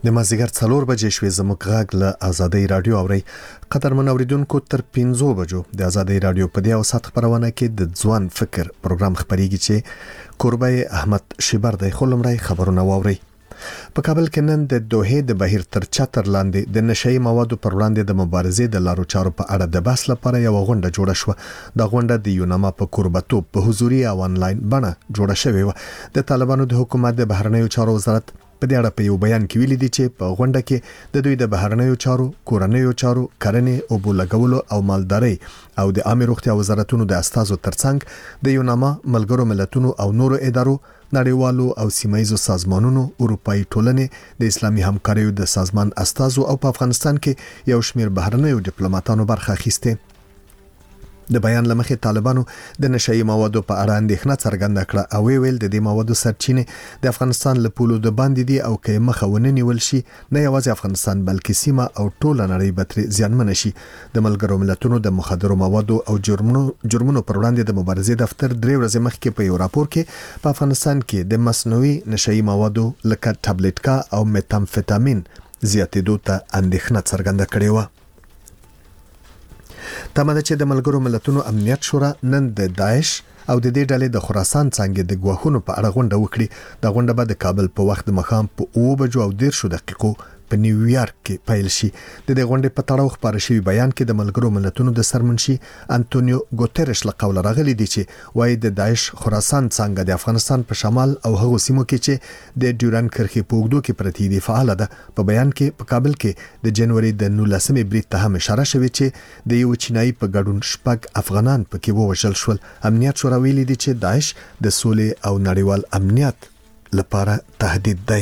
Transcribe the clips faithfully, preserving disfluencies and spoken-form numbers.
د مازیګر څلور بجې شوې زموږ غږ له آزادۍ رادیو اوري. قدرمن اوریدونکو تر پنځو بجو د آزادۍ رادیو په دې اوسط خبرونه کې د ځوان فکر پروګرام خبريږي چې قربای احمد شیبر د خلمړی خبرونه واوري. په کابل کې نن د دوحې د بهیر تر چتر لاندې د نشئی موادو پر وړاندې د مبارزې د لارو چارو په اړه د بحث لپاره یو غونډه جوړه شوه. د غونډه د یوناما په قربتوب په حضوري او انلاین بڼه جوړه شوې و. د طالبانو د حکومت د بهرنیو چارو وزارت په دې اړه په یو بیان کې ویلي دي چې په غونډه کې د دوی د بهرنیو چارو، کورنیو چارو، کرنې او بولګولو او مالدارۍ او د عامه روغتیا وزارتونو د استازو ترڅنګ د یوناما ملګرو ملتونو او نورو ادارو، نړیوالو او سیمایي سازمانونو، اروپאי ټولنې، د اسلامي همکاریو د سازمان استازو او په افغانستان کې یو شمېر بهرنیو ډیپلوماټانو برخه اخیسته. د بیان لمخې طالبانو د نشئی موادو په اړه اندېښنه څرګنده کړه او ویل د دې موادو سرچینې د افغانستان له پولو د باندې دي او که مخه ونیول شي نه یوازې افغانستان بلکې سیمه او ټوله نړۍ به ترې زیانمن شي. د ملګرو ملتونو د مخدرو موادو او جرمونو جرمونو پر وړاندې د مبارزې دفتر درې ورځې مخکې په یو راپور کې په افغانستان کې د مصنوعي نشئی موادو لکه ټابلیټکا او میتامفیتامین زیاتېدو ته اندېښنه څرګنده کړې و. تمه چې د ملګرو ملتونو امنیت شورا نن د داعش او د دې ډلې د خراسان څنګه د ګواښونو په اړه غونډه وکړي. د غونډه به د کابل په وخت د مخام په اوه بجو او دیرشو دقیقو په نیویارک کې پیل شي. د دې غونډې په تړاو خبري شوی بیان کې د ملګرو ملتونو د سرمنشي انټونیو ګوتيرش له قوله راغلي دي چې وايي د داعش خراسان څنګه د افغانستان په شمال او هغو سیمو کې چې د ډیورن کرښې په اوږدو کې پرتی دي فعال ده. په بیان کې په کابل کې د جنوري د نولسمې برید ته هم اشاره شوې چې د یو چینایي په ګډون شپږ افغانان پکې ووژل شول. امنیت شورا ویلي دي چې داعش د سولې او نړیوال امنیت لپاره تهدید دی.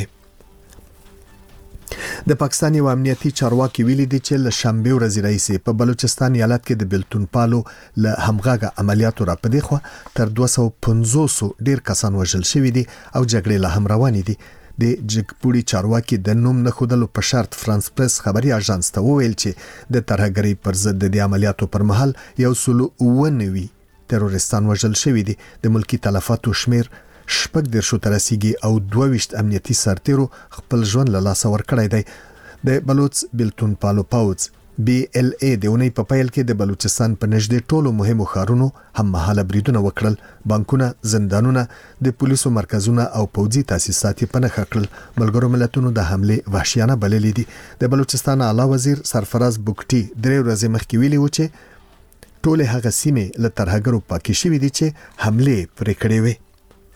د پاکستان یو امنیتي چارواکي ویلي دي چې له شنبه ورځې راهیسې په بلوچستان ایالت کې د بلتون پالو له همغږه عملیاتو را پدې خو تر دوه سوه پنځوس ډیر کسان وژل شوي دي او جګړې له هم روانې دي. د جګپوړي چارواکي د نوم نه خودلو په شرط فرانس پریس خبري اژانس ته وویل چې د ترهګرۍ پر ضد د عملیاتو پر مهال یو سلو اوه نوي تروریستان وژل شوي دي. د ملکی تلفاتو شمیر شپږ درشو ترسيږي او دوه ویشت امنیتي سرتیرو خپل ژوند له لاسه ورکړی دی. د بلوچ بلتون پالو پاوز بی ال ای د اونۍ په پیل کې د بلوچستان په نږدې ټولو مهمو ښارونو هم مهاله بریدونه وکړل. بانکونه، زندانونه، د پولیسو مرکزونه او پوځي تاسیسات په نښه کړل. ملګرو ملتونو د حمله وحشیانه بللې دي. د بلوچستان اعلی وزیر سرفراز بوکټي درې ورځې مخکې ویلي و چې ټول هغه سیمې له ترهګرو پاکې شوې دي چې حمله پرې کړې وي.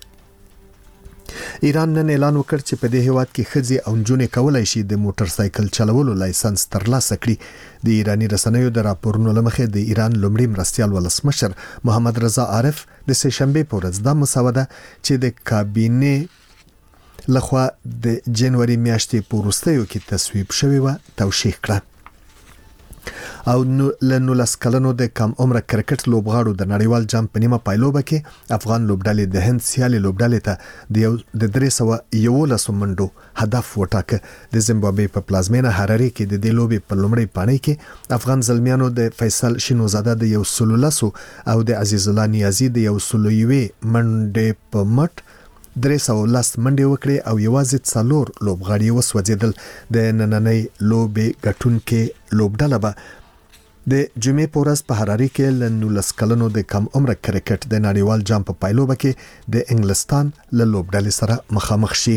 ایران نن اعلان وکړ چې په دې هیواد کې ښځې او نجونې کولای شي د موټر سایکل چلولو لایسنس ترلاسه کړي. د ایرانی رسنیو د راپورونو لمخې د ایران لومړي مرستیال ولسمشر محمد رضا عارف د سه شنبه په ورځ د مسوده چې د کابینې لخوا د جنوري میاشتې په وروستیو کې تصویب شوی و توشیح کړه. او نو لنو لسکلنو د کم عمر کرکټ لوبغاړو د نړیوال جام په نیمه پایلوبه کې افغان لوبډلې د هند سیالي لوبډلې ته د یو د درې سوه یولس منډو هدف وټاکه. د زیمبابوې په پلازمینه هراري کې د دې لوبې په لومړۍ پاڼۍ کې افغان زلمیانو د فیصل شینوزاده د یو سلو لسو او د عزیز الله نیازی د یو سلو یوې منډې په مټ درې سوه لس منډې وکړې او یوازې څلور لوبغاړي وسوځېدل. د نننۍ لوبې ګټونکې لوبډله به د جمعې په ورځ په هراري کې له نولس کلنو د کم عمر کرکټ د نړیوال جام په پایلوبه کې د انګلستان له لوبډلې سره مخامخ شي.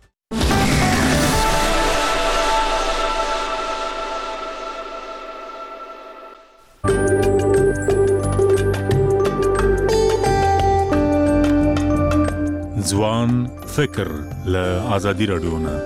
ځوان فکر له آزادي رادیو نه.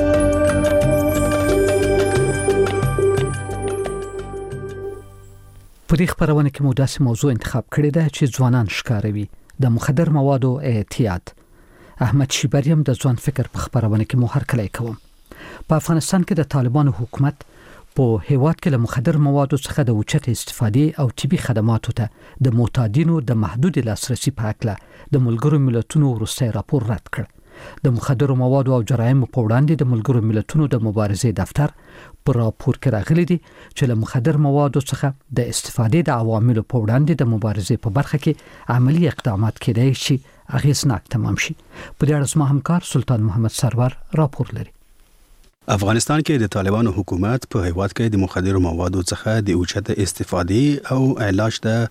په دې خبرونه کې مو داسې موضوع انتخاب کړې ده چې ځوانان ښکاروي د مخدر موادو اعتیاد. احمد شیبریم د ځوان فکر په خبرونه کې مو هرکلی کوم. په افغانستان کې د طالبانو حکومت په هیواد کې له مخدر موادو څخه د اوچت استفادې او طبي خدماتو ته د معتادینو د محدود لاسرسي په اړه د ملګرو ملتونو وروستی راپور رد کړ. د مخدر موادو او جرایمو په وړاندې د ملګرو ملتونو د مبارزې دفتر پر راپور کې راغلي دي چې له مخدر موادو څخه د استفادې د عواملو په وړاندې د مبارزې په برخه کې عملی اقدامات کېدای شي اغیزناک تمام شي. په دې اړه زما همکار سلطان محمد سرور راپور لري. افغانستان کې د طالبانو حکومت په هیواد کې د مخدرو موادو څخه د اوچته استفادې او علاج د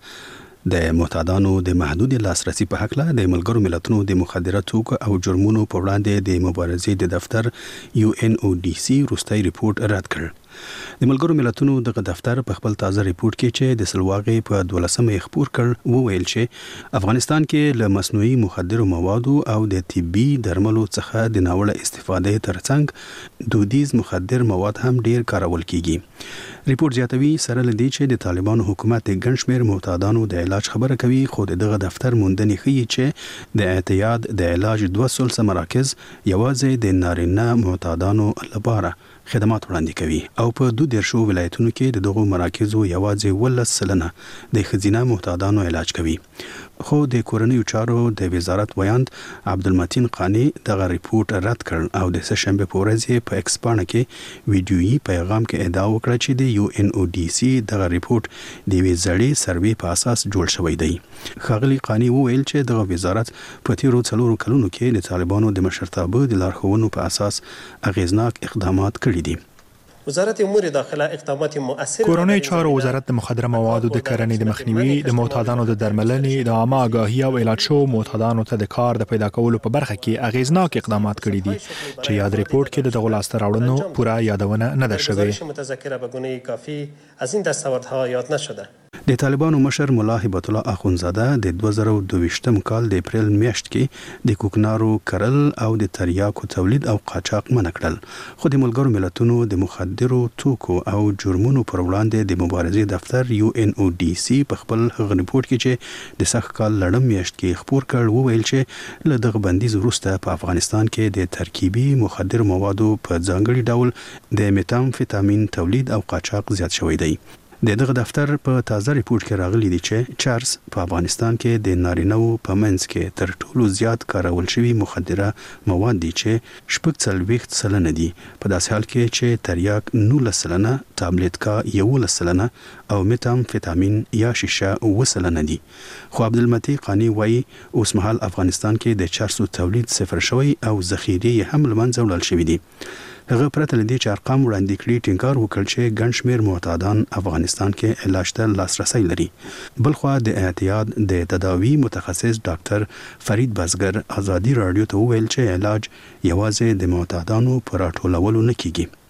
د معتادانو د محدود لاسرسي په حق له د ملګرو ملتونو د مخدره توکو او جرمونو په وړاندې د مبارزې د دفتر یو ان او ډي سي روستي ریپورت رد کړ. د ملګرو ملتونو دغه دفتر په خپل تازه ریپورت کې چې د سلواغې په دولسمه خبر کړ وویل چې افغانستان کې له مصنوعي مخدرو موادو او د طبي درملو څخه د ناوړه استفادې ترڅنګ دودیز مخدر مواد هم ډیر کارول کیږي. ریپورت زیاتوي سره لدی چې د طالبانو حکومت د ګنشمیر معتادانو د علاج خبره کوي، خو دغه دفتر موندنې ښيي چې د اعتیاد د علاج دوه سلسله مراکز یوازې د نارینه معتادانو لپاره خدمات وړاندې کوي او په دوه دیرشو ولایتونو کې د دغو مراکزو یوازې ولس سلنه د خزینه معتادانو علاج کوي. خو د کورنیو چارو د وزارت ویاند عبدالمتین قانی دغه ریپورت رد کړ او د سهشنبه په ورځ په ایکس پاڼه کې ویډیويي پیغام کې ادعا وکړه چې د یو ان او ډي سي دغه ریپورت د وی زړې سروې په اساس جوړ شوی دی. ښاغلي قانی وویل چې دغه وزارت په تیرو څلورو کلونو کې د طالبانو د مشرتابه د لارښوونو په اساس اغیزناک اقدامات کړي دي. وزارت امور داخله اقدامات مؤثره کورنۍ چارو وزارت د مخدره موادو د کرنې د مخنیوي، د معتادانو د درملنې، د عامه آگاهی او علاج شو معتادانو ته د کار د پیدا کولو په برخه کې اغیزناک اقدامات کړي دي چې یاد ریپورت کې د دغه لاسته راوړنو پوره یادونه نه ده شوې. متذکره به گونه کافی از این دستاوردها یاد نشده. د طالبانو مشر ملا هبت الله اخونزاده د دوه زره او دوه کال د اپریل میاشت کې د کوکنارو کرل او د تریاکو تولید او قاچاق منع کړل، خو د ملګرو ملتونو د مخدرو توکو او جرمونو پر وړاندې د مبارزې دفتر یو ان او ډي سي په خپل هغه ریپورت کې چې د سخت کال لړم میاشت کې خبر کړ وویل چې له دغه بندیز وروسته په افغانستان کې د ترکیبي مخدر موادو په ځانګړي ډول د میتامفیتامین تولید او قاچاق زیات شوی دی. د دغه دفتر په تازه ریپورت کې راغلي دي چې چارس په افغانستان کې د نارینه‌و په منځ کې تر ټولو زیات کارول شوي مخدره مواد دي چې شپږ څلوېښت سلنه دي، په داسې حال کې چې تریاک نولس سلنه، تابلیټکا یولس سلنه او میتامفیتامین یا شیشه اوه سلنه دي. خو عبدالمتین قانی وایي اوس مهال افغانستان کې د چارسو تولید صفر شوی او ذخیرې هم له منځه وړل شوي دي. هغه پرته لدی چې ارقام وړاندې کړي ټینګار وکړ چې ګڼ شمېر معتادان افغانستان کې علاج ته لاسرسي لري. بلخوا د اعتیاد د تداوی متخصص ډاکټر فرید بزګر ازادي رادیو ته وویل چې علاج یوازې د معتادانو پر راټولولو نه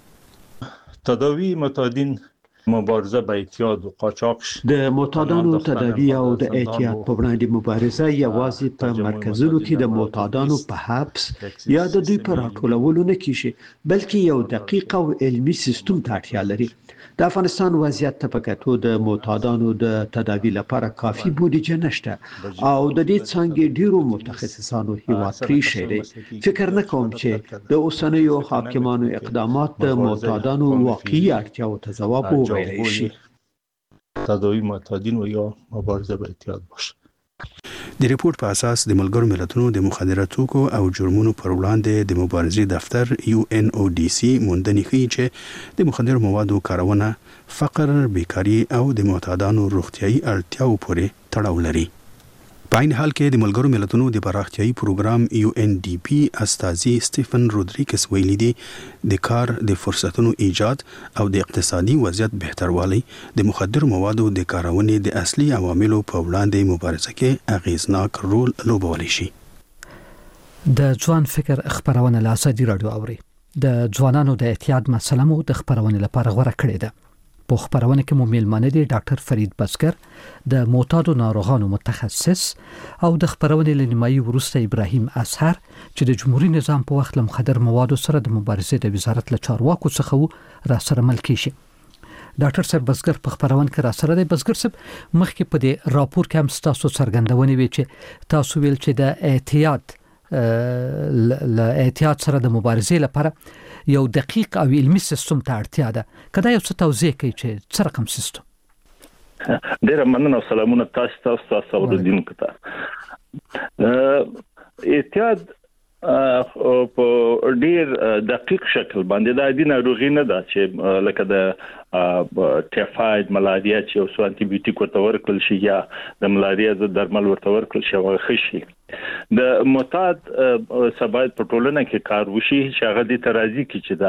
کیږي. تداوی معتادین مبارزه با اعتیاد و قاچاق د معتادانو تداوی او د اعتیاد په وړاندې مبارزه یوازې په مرکزونو کې د معتادانو په حبس یا د دوی په راټولولو نه کیږي، بلکې یو دقیق او علمي سیستم ته اړتیا لري. د افغانستان وضعیت ته په کتو د معتادانو د تداوی لپاره کافي بودیجه نشته او د دې څنګه ډیرو متخصصانو هیواد پریښی دی. فکر نه کوم چې د اوسنیو حاکمانو اقدامات د معتادانو واقعي اړتیاو ته ځواب وویلی شي. تداوی معتادین و یا مبارزه با اعتیاد باشه. د ریپورت په اساس د ملګرو ملتونو د مخدره توکو او جرمونو پر وړاندې د مبارزې دفتر یو ان او ډي سي موندنې ښيي چې د مخدرو موادو کارونه فقر، بیکاري او د معتادانو روغتیايي اړتیاو پورې تړاو لري. په عین حال کې د ملګرو ملتونو د پراختیايي پروګرام یو ان ډي پی استاذي سټيفن رودریګس ویلي دي د کار د فرصتونو ایجاد او د اقتصادي وضعیت بهتروالی د مخدر موادو د کارونې د اصلي عواملو په وړاندې مبارزه کې اغیزناک رول لوبولی شي. د ځوان فکر خبرونه له ازادي رادیو اوري. د ځوانانو د اعتیاد مسله مو د خبرونه لپاره غوړه کړې ده. په خبرونه کې مو میلمانه دي ډاکټر فرید بزګر د معتادو ناروغانو متخصص او د خبرونه لنیمایي ورسته ابراهیم اصهر چې د جمهوریت نظام په وخت له مخدر موادو سره د مبارزې د وزارت له چارواکو څخه را سره ملکی شي. ډاکټر صاحب بزګر په خبرونه کې را سره دی. بزګر صاحب مخکې په دې راپور کې هم تاسو څرګندونه وی چې تاسو ویل چې د اعتیاد ل اعتیاد سره د مبارزې لپاره یو دقیق او علمي سیستم ته اړتیا ده. کدا یو څه توضیح کوي چې څه رقم سیستم؟ ډېر مننه او سلامونه تاسو ته تاسو اوریدونکو ته. اعتیاد په ډېر دقیق شکل باندې د دې ناروغي نه ده چې لکه د ټایفاید، ملاریا چې اوس انټي بیوټیک ورته ورکړل شي یا د ملاریا د درمل ورته ورکړل شي هغه ښه شي. د معتاد سبا په ټولنه کې کار وشي چې هغه د ترازی کې چې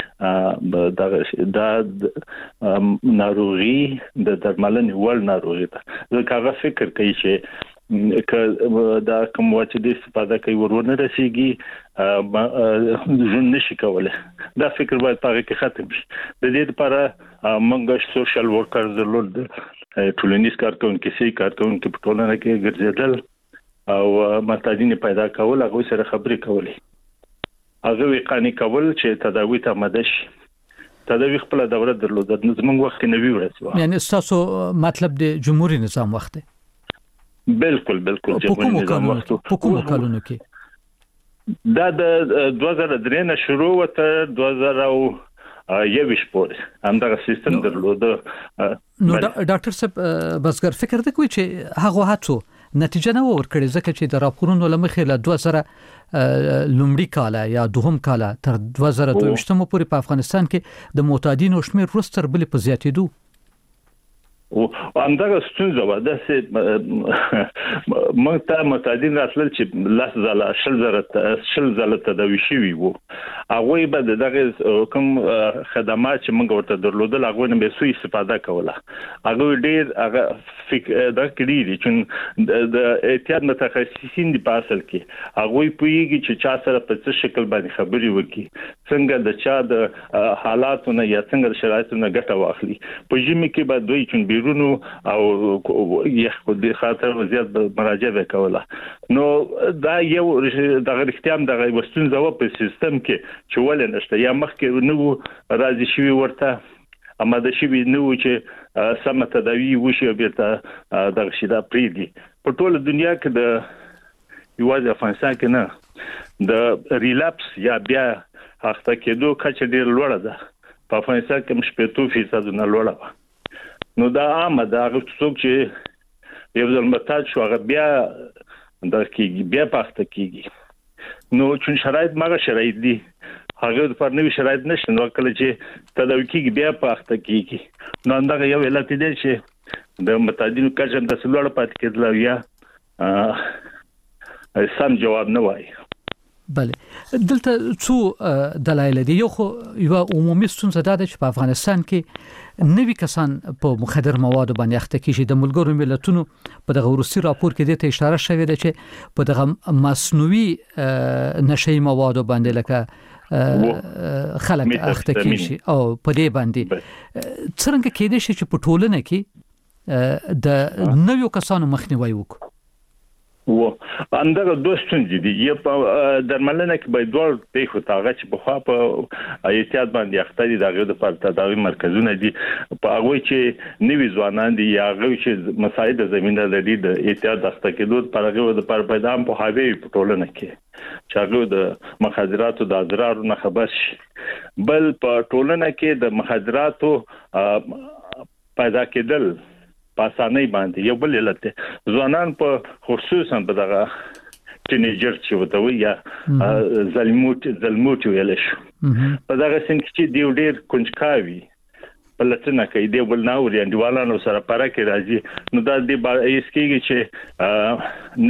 دا د ناروغي د درملنې ول ناروغي ده ځکه هغه فکر کوي چې که دا کوم چې د استفاده کوي ورونه رسیږي ژوند نشي کولای دا فکر باید پاره کې ختم شي د دې لپاره موږ سوشل ورکرز درلود ټولنیز کارکونکو سي کارکونکو په ټولنه کې ګرځیدل او معتادین پیدا کول هغه سره خبرې کولې هغه وقانی کول چې تداوی ته مدد شي تداوی خپل دوره درلود زموږ وخت کې نوی ورسوه یعنی تاسو مطلب د جمهوریت نظام وخت بالکل بالکل جمهوریت نظام وخت په کوم کلونو کې دا د دوه زره درې نه شروع وته دوه زره یویش پورې همدغه سیستم درلود نو ډاکټر صاحب بسګر فکر د کوي چې هغه هڅو نتیجه نه ورکړي ځکه چې د راپورونو لمخې له دوه زره لومړی کال یا دوهم کال تر دوه زره دوه ویشتم پورې په افغانستان کې د معتادینو شمیر وروسته بل په زیاتېدو او همدغه ستونزه و د موږ ته معتادین راتلل چې لاس زله شل زره شل زله تداوی شوي وو هغه به دغه کوم خدمات چې موږ ورته درلودل هغه نه به سوء استفاده کوله هغه ډیر هغه فکر دا کړی چې د احتیاط متخصصین دی په اصل کې هغه پویږي چې چا سره په څه شکل باندې خبري وکړي څنګه د چا د حالاتونو یا څنګه د شرایطونو ګټه واخلي په جمی کې به دوی چې بیرونو او یخ د خاطر وضعیت مراجعه وکوله نو دا یو د اختیام د وستون زو په سیستم کې چې ولې نشته یا مخکې نو راځي شوی ورته اماده شوی نو چې سم تداوی وشي بیرته د شیدا پریدي په ټوله دنیا کې د یوازې افغانستان کې نه د ریلاپس یا بیا هغه کېدو کچه ډیر لوړه ده په افغانستان کې مشپېتو فیصد نه لوړه ده نو دا عامه دا څوک چې یو ځل متاد شو هغه بیا د کېږي بیا پخته کېږي نو چې شرایط ماغه شرایط دي هغه پر نوې شرایط نشته نو کله چې تداوی کېږي بیا پخته کېږي نو دا یو علت دی چې د متادینو کچه د سلوړ پات کېدل یا سم جواب نه وایي بله دلته څو دلایل دي یو خو یو عمومي ستونزه ده چې په افغانستان کې نوی کسان په مخدر موادو باندې اخته کیږي د ملګرو ملتونو په دغه روسي راپور کې د ته اشاره شوې ده چې په دغه مصنوعي نشي موادو باندې لکه خلک اخته کیږي او په دې باندې څنګه کېدای شي چې په ټولنه کې د نویو کسانو مخنیوي وکړي و اندغه دوستون دي یو په درملنه کې باید ډول په خو تاغه چې په خوا په احتیاط باندې اختیاري دغه د پر تداوی مرکزونه دي په هغه چې نوی ځوانان دي یا هغه چې مساعده زمينه لري د احتیاط دغه کېدو پر هغه د پر پیدام په هاوی په ټولنه کې چې هغه د مخدراتو د اضرار نه خبر شي بل په ټولنه کې د مخدراتو پیدا کېدل پاسانه باندې یو بل علت ځوانان په خصوصا په دغه ټینیجر چې وته یا زلموت زلموت ویل شي په دغه سن کې دی ډیر کنجکاوي په لټنه کې دی بل ناور یا دیوالانو سره پاره کې راځي نو دا د ایسکیږي چې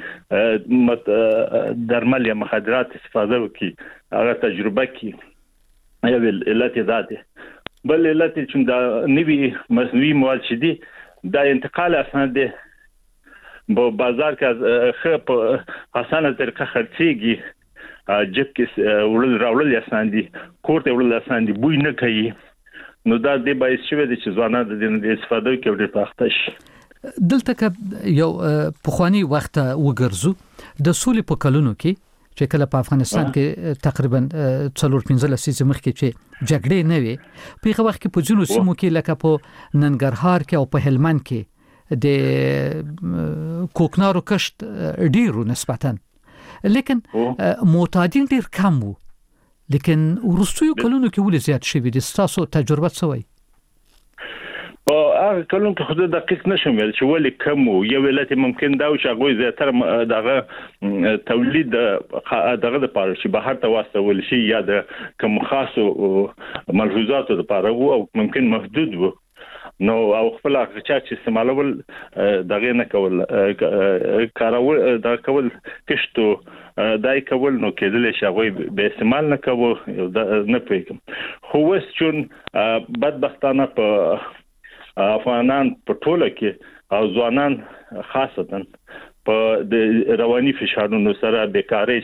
نوی درمل یا مخدرات استفاده وکړي هغه تجربه کې یو علت ده بل علت چې دا نوی مصنوعي مواد شدي دا انتقال اسانه دي په بازار کې خپ اسانه طریقه خرڅيږي جب کې ورل راول اسانه دي کوړه ورل اسانه دي بوی نه کوي نو دا د باعث شوی دي چې ځوانان د دې استفاده کوي ډېر پختش دلته کې یو پخوانی وخت وګرځو د سولې په کلونو کې چې کله په افغانستان کې تقریبا څلور پنځه لسیزې مخکې چې جګړې نه وي په هغه وخت کې په ځینو سیمو کې لکه په ننګرهار کې او په هلمند کې د کوکنارو کشت ډیرو نسبتا لیکن معتادین ډیر کم وو لیکن ورستیو کلونو کې ولې زیات شوي دي تاسو تجربه څه وایي او هغه کلون کې خود دقیق نشم ویل چې ولې کم یو ولایت ممکن دا او شغوي زیاتره دغه تولید دغه د پاره چې بهر ته واستول شي یا د کوم خاصو ملحوظاتو لپاره او ممکن محدود وو نو او خپل غچا چې استعمالول دغه نه کول کارول دا کول کشتو دای کول نو کېدل شي غوي به استعمال نه کوو نه پېکم خو وس چون بدبختانه په افغانان په ټوله کې او ځوانان خاصتا په د رواني فشارونو سره بیکاری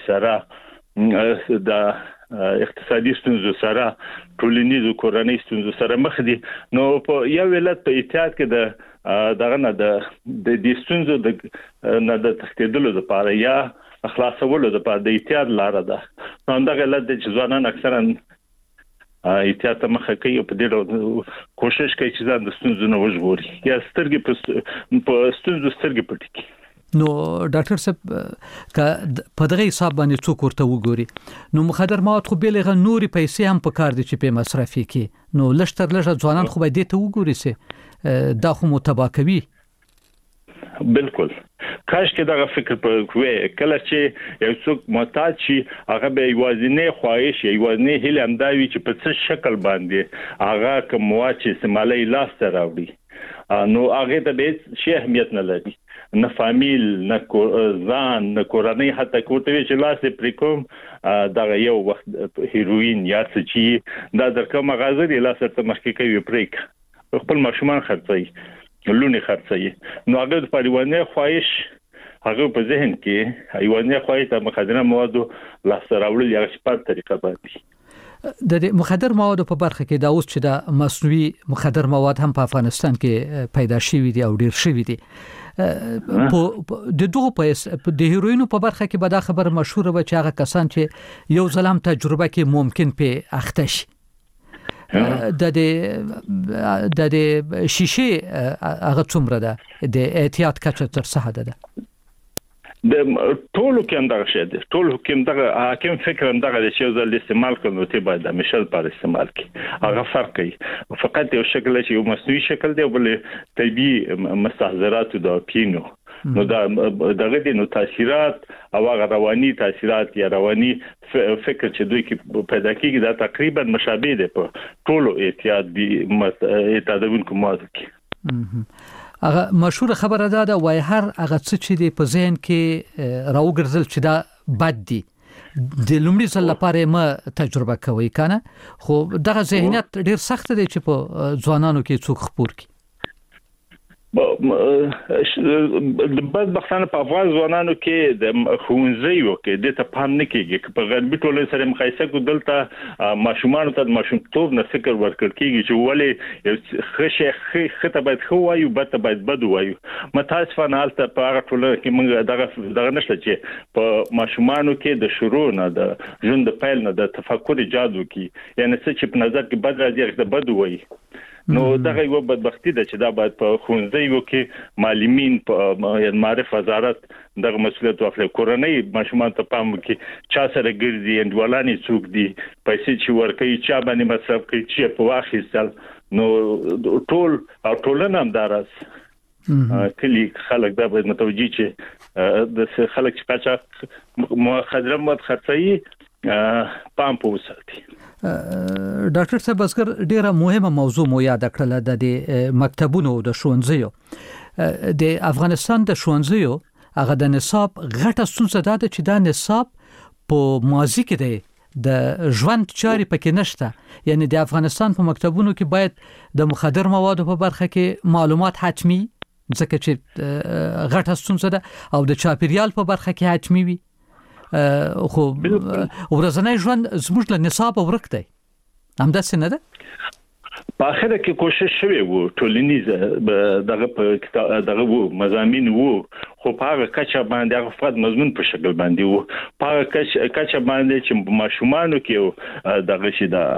سره د اقتصادي ستونزو سره ټولنیزو کورنۍ ستونزو سره مخ دي نو په یو ولادت په احتیاط کې د دغه نه د د دې ستونزو د نه د تخدیدلو لپاره یا خلاصولو لپاره د احتیاط لار ده نو دا غلط دي چې ځوانان اکثرا احتیاط مخه کوي په دې ډول کوشش کوي چې ځان د ستونزو نه وژغوري یا سترګې په ستونزو سترګې پټي کوي نو ډاکټر صاحب ک په دغه حساب باندې څوک ورته وګوري نو مخدر مواد خو بیلغه نوري پیسې هم په کار دي چې په مصرفي کې نو لشتر لږه ځوانان خو به دې ته وګوري سي دا خو متبا کوي بالکل کاش کې دا فکر په کوی کله چې یو څوک محتاج شي هغه به یوازینی خواهش یوازینی هیله همداوي چې په څه شکل باندې هغه کوم واچ استعمالي لاس ته راوړي نو هغه ته به شي اهمیت نه لري نه فامیل نه ځان نه کورنۍ حتی کوته چې لاس پرې کوم دا یو وخت هیروین یا څه چې دا درکمه غازه دی لاس ته مخکې کوي پریک خپل ماشومان خرڅي لونی خرڅي نو هغه د پریوانه خواهش هغه په ذهن کې ایوانه خواهش د مخدره موادو لاس راوړل یا شپږ طریقه باندې د مخدر موادو په برخه کې دا اوس چې د مصنوعي مخدر مواد هم په افغانستان کې پیدا شوي دي او ډیر شوي دي په د دوه په د هیروینو په برخه کې به دا خبر مشهور و چې هغه کسان چې یو ځلام تجربه کې ممکن په اخته شي د د د شیشه هغه څومره ده د احتیاط کچه تر څه ده د ټولو کې اندغه شه دي ټولو کې اندغه حاکم فکر اندغه چې ځل استعمال کړو ته باید د مشل پر استعمال کی هغه فرق کوي فقط یو شکل چې یو مصنوعي شکل دی بل طبي مستحضرات د پینو نو دا دغه دي نو تاثیرات او هغه رواني تاثیرات یا رواني فکر چې دوی کې پیدا کیږي دا تقریبا مشابه دي په ټولو احتیاط دي اعتدادون کومه کې هغه مشهور خبره ده دا وای هر هغه څه چې دی په ذهن کې راوګرځل چې دا بد دي د لومړي ځل لپاره ما تجربه کوي کنه خو دغه ذهنیت ډیر سخت دی چې په ځوانانو کې څوک خپور کی د بدبختانه په افغان ځوانانو کې د خوندزیو کې د ته پام نه کېږي په غربي ټولنې سره مقایسه کو دلته ماشومان ته ماشومتوب نه فکر ورکړ کېږي چې ولې خشه خته باید خو وایو بته باید بد وایو متاسفانه حالت په هغه ټولنه کې موږ دغه دغه نشته چې په ماشومانو کې د شروع نه د ژوند پیل نه د تفکر جادو کې یعنی څه چې په نظر کې بد راځي د بد وایي نو دغه یو بدبختی ده چې دا باید په خونځیو کې معلمین په معرف وزارت دغه مسؤلیت واخلي کورنۍ ماشومان ته پام کې چا سره ګرځي اندولانی څوک دي پیسې چې ورکوي چا باندې مصرف کوي چې په واخیستل نو ټول او ټولنه هم دراس کلی خلک دا باید متوجي چې د خلک چې قاچاق مخدر مواد خرڅي پام په وساتي ډاکټر صاحب اسکر ډیره مهمه موضوع مو یاد کړل د مکتبونو د ښوونځیو د افغانستان د ښوونځیو هغه د نصاب غټه ستونزه ده چې دا نصاب په ماضي کې دی د ژوند چاري پکې نشته یعنی د افغانستان په مکتبونو کې باید د مخدر موادو په برخه کې معلومات حتمی ځکه چې غټه ستونزه ده او د چاپیریال په برخه کې حتمی وي خو ورځنی ژوند زموږ له نصاب ورک دی همداسې نه ده په اخر کې کوشش شوی وو ټولنیز دغه په دغه وو مضامین وو خو په هغه کچه باندې هغه فقط مضمون په شکل باندې وو په هغه کچه باندې چې ماشومانو کې دغه شي دا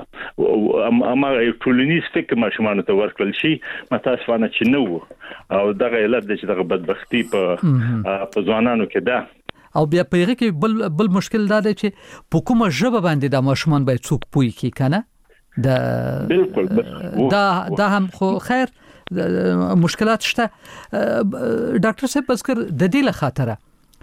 اما ټولنیز فکر ماشومانو ته ورکول شي متاسفانه چې نه وو او دغه علت د چې دغه بدبختی په په ځوانانو کې ده او بیا پیغه کې بل بل مشکل دا دی چې په کومه ژبه باندې د ماشومان باید څوک پوي کی کنه د بالکل دا دا هم خو خیر مشکلات شته ډاکټر صاحب اسکر د دې له خاطره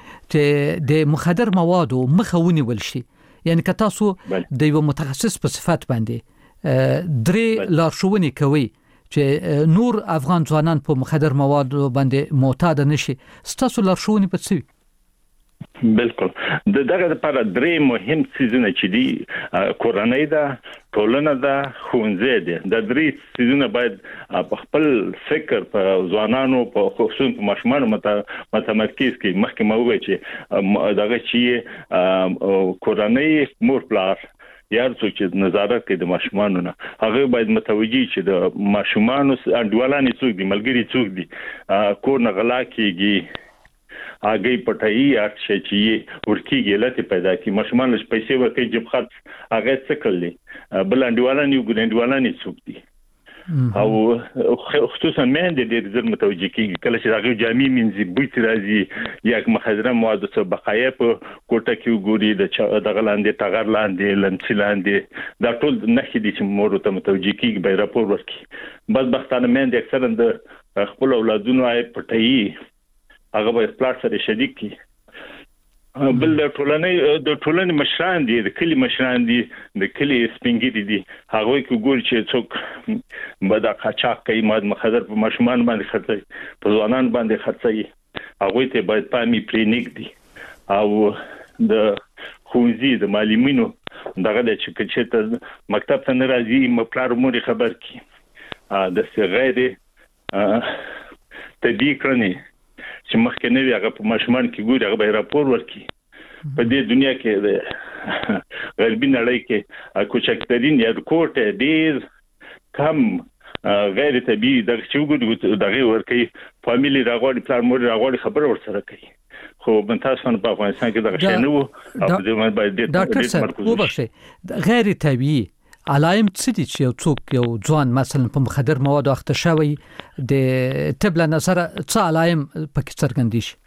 چې د مخدر موادو مخاوني ولشي یعنی که تاسو د یو متخصص په صفت باندې درې لارښوونې کوي چې نور افغان ځوانان په مخدر مواد باندې معتاد نشي ستاسو لارښوونې په څه بالکل د دغه لپاره درې مهم څیزونه چې دي کورنۍ ده ټولنه ده ښوونځی دی د درې څیزونه باید په خپل فکر په ځوانانو په خصوصا په ماشومانو متمرکز کړي مخکې مو وایي چې دغه چې کورنۍ مور پلار یار څوک چې نظارت کوي د ماشومانو نه هغه باید متوجي چې د ماشومانو انډوالانه څوک دي ملګری څوک دي کور نه غلا کیږي اگې پټایي اټ چې ورکیږي لته پیدا کی مشمن لږ پیسې ورکړي جب خرڅ هغه څه کړلې بل انډوالان یو ګوندوالان څوک دي او خصوصا مې د دې ځل متوجي کیږي کله چې هغه جامع منځي بوت راځي یک مخدره مواد څخه بقایه په کوټه کې وګوري د دغه لاندې ټغر لاندې لمڅ لاندې دا ټول نخې دي چې مور ته متوجي کیږي به راپور ورکړي بدبختانه مې د اکثرا د خپل اولادونو آی پټایي هغه به پلاټ سره شریک کی بل د ټولنې د ټولنې مشران دي د کلی مشران دي د کلی سپینګری دي هغه کې ګور چې څوک بدا قاچاق کوي ماد مخدر په ماشومان باندې خرڅي په ځوانان باندې خرڅي هغه ته باید پامي پرینیک دي او د خوځي د معلمینو دغه د چې چې مکتب ته ناراضي مپلار موري خبر کی د غیر تدې کړنی چې مخکې نه وي هغه په ماشومان کې ګوري هغه به راپور ورکړي په دې دنیا کې د غربي نړۍ کې کوچکترین یا کوټه ډیر کم غیر طبيعي د چوغو دغه ورکړي فاميلي راغوري پلان مور راغوري خبر ورسره کوي خو من تاسو په افغانستان کې دغه شی نه وو او د دې باندې ډاکټر صاحب وبخښئ غیر طبيعي علائم څه دي چې یو څوک یو ځوان مثلا په مخدر مواد اخته شوی د طب له نظر څه علائم پکې څرګندي شي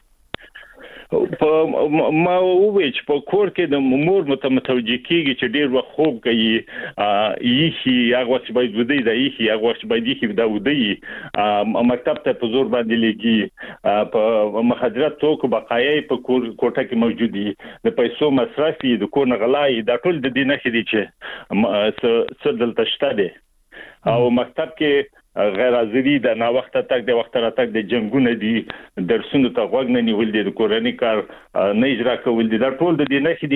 په ما وویل چې په کور کې د مور متمتوجي کیږي چې ډیر وخت خوب کوي یخي هغه وخت باید ودی دا یخي هغه وخت باید یخي دا ودی مکتب ته په زور باندې لګي په مخدرات توکو بقایي په کوټه کې موجود دي د پیسو مصرفي د کور غلای دا ټول د دې نه خېدي چې څه دلته شته دي او مکتب کې غیر حاضری د نا وخت تک د وخت را تک د جنگونه دي درسونه ته غوږ نه نیول دي د کورنۍ کار نه اجرا کول دي دا ټول د دې نه خېدي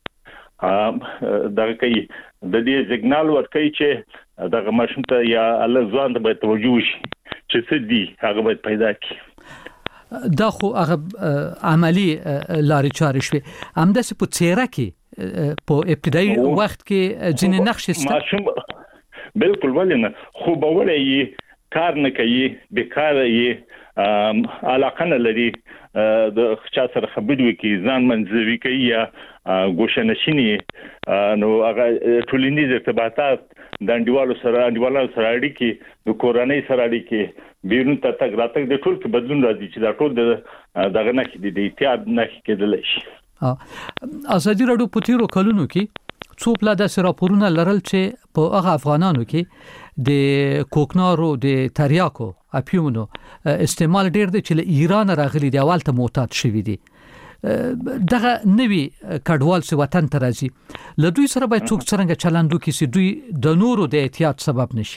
چې دغه کوي د دې سیګنال ورکوي چې دغه ماشوم ته یا الله ځوان ته به توجه شي چې څه دي هغه به پیدا کړي دا خو هغه عملی لارې چارې شوي همداسې په څیره کې په ابتدایي وخت کې ځینې نقشې ماشوم بالکل ولنه خو باورې کار نه کوي بیکار یې علاقه نه لري د چا سره خبرې وکي ځان منځوي کوي یا ګوشه نشینی نو هغه ټولنیز ارتباطات د انډیوالو سره انډیوالو سره اړیکې د کورنۍ سره اړیکې بیرون ته تک راتک د ټول کې بدلون راځي چې دا ټول د دغه نه کې د احتیاط نه کېدل شي ازادي راډیو په تیرو کلونو کې څو بل داسې راپورونه لرل چې په هغه افغانانو کې د کوکنارو د تریاکو اپیومونو استعمال ډیر دی چې له ایران راغلي دی اول ته معتاد شوی دی دغه نوی کډوال سی وطن ته راځي له دوی سره باید څوک څنګه چلند وکړي چې دوی د نورو د احتیاط سبب نشي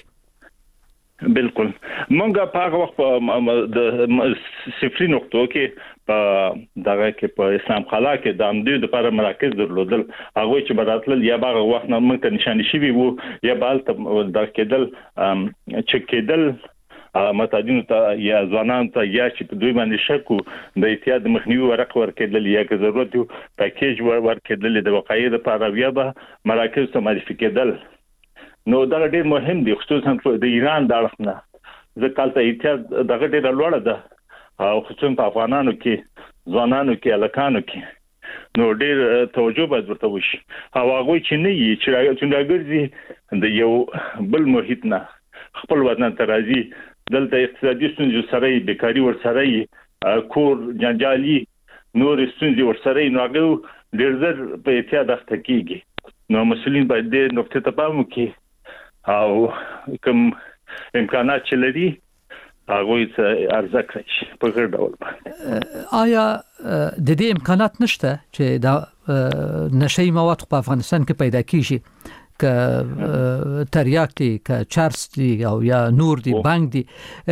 بالکل مونږه په هغه وخت د صفري نقطو کې په دغه کې په اسلام قلا کې د امدیو لپاره مراکز درلودل هغه چې براتل یا باغ وخت نه مونږ ته نشانه شي وو یا بالته د کېدل چې کېدل متادینو ته یا ځوانان ته یا چې په دوی باندې شکو د احتیاط مخنیوي ورق ورکېدل یا که ضرورت یو پاکیج ورکېدل د وقایع لپاره بیا به مراکز ته معرفي کېدل نو دا ډېر مهم دي خصوصا د ایران د اړخ نه ځکه ته احتیاط دغه ډېر لوړه ده او خصوصا په افغانانو کې ځوانانو کې الکانو کې نو ډېر توجه باید ورته وشي او هغه چې نه یي چې راګرځي د یو بل محیط نه خپل وطن ته راځي دلته اقتصادي ستونزې سره بیکاری ور سره کور جنجالي نور ستونزې ور سره نو هغه ډېر زر په احتیاط اخته کیږي نو مسؤلین باید د نقطه ته پام وکړي او کوم امکانات چې لري هغه یې ارزه کړي په غیر ډول باندې آیا د دې امکانات نشته چې دا نشئی مواد په افغانستان کې پیدا کیږي ک تریاک دي ک چارس دي او یا نور دي بانک دي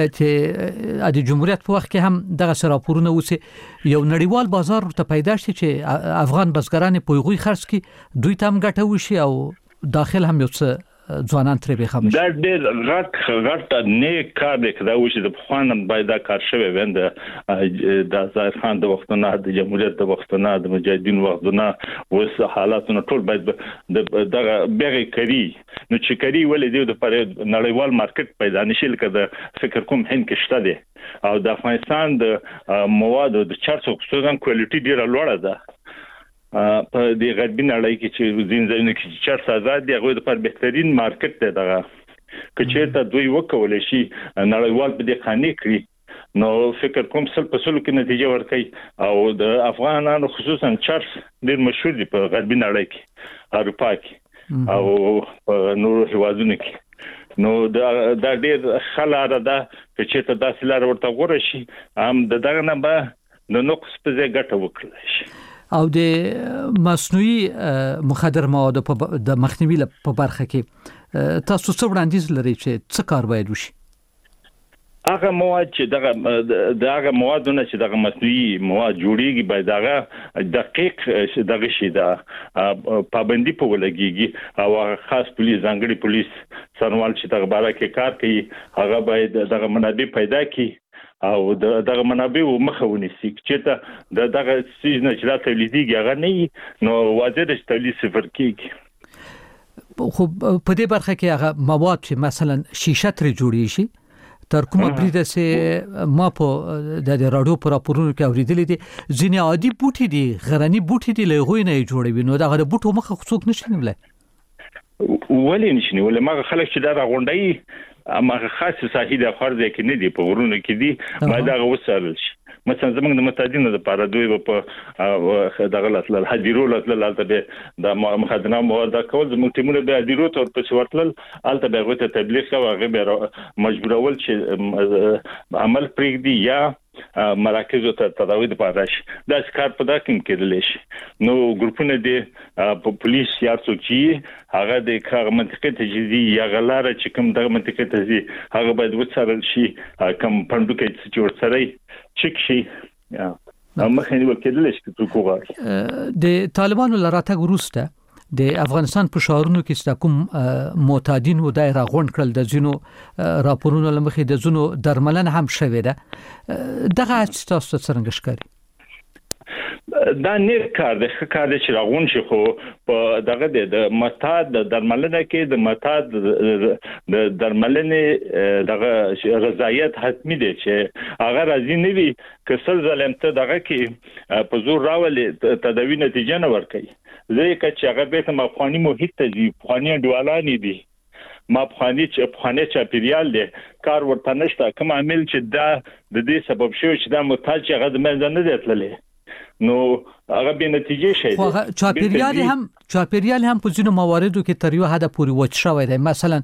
چې د جمهوریت په وخت کې هم دغه سراپورونه وسی یو نړیوال بازار ته پیدا شي چې افغان بزګران په یوغي خرڅ کی دوی تام ګټه وشي او داخل هم یو څه ځوانان ترې به خامش دا ډېر غټ غټ نیک کار دی دا وشي د خوانم باید دا کار شوی وند د ظاهر خان د وختونو د جمهوریت د وختونو د مجاهدین وختونو وس حالاتونه ټول باید دغه بیغه کری نو چې کری ولې دی د پر نړیوال مارکیټ پیدا نشي لکه فکر کوم هند کې شته دی او د افغانستان د مواد د چارڅو خصوصا کوالټي ډیره لوړه ده په دې غربي نړۍ کې چې زینځنه کې چارڅ آزاد دی هغه د پر بهترین مارکیټ دی دغه کچېرته دوی وکول شي نړیوال په دې خاني کړی نو فکر کوم سل په سلو کې نتیجه ورکړي او د افغانانو خصوصا چارڅ ډېر مشهور دی په غربي نړۍ کې اروپا کې او نور هیوادونو کې نو دا د ډېر خلاره ده چې ته داسې لار ورته غوړ شي هم دغه نه به د نقص په ځای ګټه وکړي شي او د مصنوعي مخدر مواد په د مخنیوي په برخه کې تاسو څه وړاندیز لرئ چې څه کار باید وشي هغه مواد چې دغه دغه موادونه چې دغه مصنوعي مواد جوړیږي باید دغه دقیق دغه شي دا پابندي په ولګيږي او خاص پولیس ځانګړي پولیس سرمال چې دغه باره کې کار کوي هغه باید دغه منابع پیدا کړي او دغه منابع مخاوني سي چې ته دغه سیزن چې لا تولیديږي هغه نه نو واځي د تولید صفر کېږي خو په دې برخه کې هغه مواد چې مثلا شیشه ترې جوړی شي تر کومه بریده سه ما په د رادیو پر راپورونو کې اوریدلې دي ځینې عادي بوټي دي غرني بوټي دي له غوي نه جوړوي نو دغه بوټو مخه خصوص نشي نیولای ولې نشي نیولای ما خلک چې دا غونډي اما خاص ساحې د خارځه کې نه دی په ورونو کې دي باید هغه وسارل شي مثلا زمونږ د متادینو لپاره دوی په دغه لاسل حجیرو لاسل البته د مخدرات مواد کول زموږ ټیمونه به حجیرو تر په ورتل البته به غوته تبلیغ او هغه مجبورول چې عمل پرېږدي یا مراکز ته تداوی لپاره شي دا کار په داکم کېدل شي نو ګروپونه دي په پولیس یا څوک هغه د کار منطقي تجزیه یا غلاره چې کوم د منطقي تجزیه هغه باید وڅارل شي کوم پندوکې چې ورسره چک شي یا مخنی وکړل شي چې څوک غواړي د طالبانو لراتګ وروسته د افغانستان په شهرونو کې چې کوم معتادین و دای راغونډ کړل د زینو راپورونو لمخې د زینو درملنه هم شوې ده دغه تاسو څنګه ښکاري دا نه کار د کار چې راغون شي خو په دغه د معتاد د درملنه کې د معتاد د درملنه دغه غذایت حتمی دي چې هغه راځي نه وي کسل ظلمته دغه کې په زور راولي تداوی نتیجه نه ورکړي ځکه چې هغه به ما افغاني محیط ته دي افغاني ډوالانی دي ما افغاني چې افغاني چاپیریال دي کار ورته نشته کوم عامل چې دا د دې سبب شوی چې دا محتاج هغه د منځ نه دیتللی نو هغه به نتیجه شي خو چاپیریال هم چاپیریال هم په ځینو مواردو کې تر یو حد پورې وچ شوی دی مثلا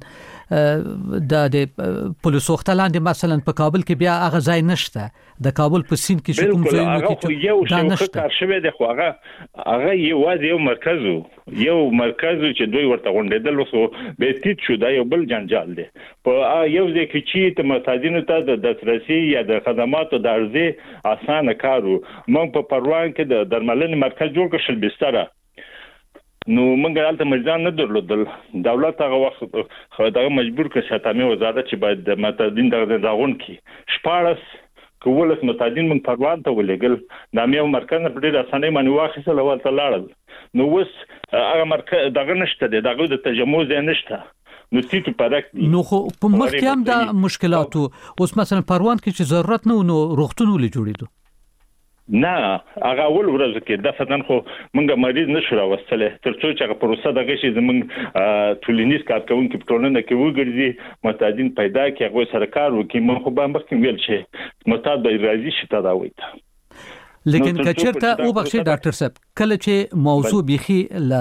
د پولیس وختلاندې مثلا په کابل کې بیا هغه ځای نشته د کابل په سین کې کوم ځای نه کې دا نشته کار شوی دی خو هغه هغه یو یو مرکز یو مرکز چې دوی ورته غونډېدل وسو به تیت شو دا یو بل جنجال دی په یو ځای کې چې ته متادینو ته د دسترسي یا د خدماتو د ارزه اسانه کارو مونږ په پروان کې د درملنې مرکز جوړ کړل بستر نو موږ البته مجان نه درلودل دولت هغه وخت خدای مجبور کړ چې تامه وزارت چې باید د متادین دغه داغون کی شپارس کولس متادین من پروان ته ولګل د میو مرکز په ډېر اسانه باندې واخیسل او ته لاړل نو وس هغه مرکز دغه نشته دغه د تجمع نشته نو تیتو پرک نو خو په مخ کې هم د مشکلاتو اوس مثلا پروان کې چې ضرورت نه نو روغتون ولې جوړېدو نه هغه اول ورځ کې د فتن خو مونږه مریض نشو راوستل ترڅو چې هغه پروسه دغه شي زمونږ ټولنیز کارکونکو په ټولنه کې وګرځي معتادین پیدا کړي هغه سره کار وکړي مونږ خو به مخکې ویل شي معتاد به راځي شي تداوی ته لیکن کچرته او بخښي ډاکټر صاحب کله چې موضوع بيخي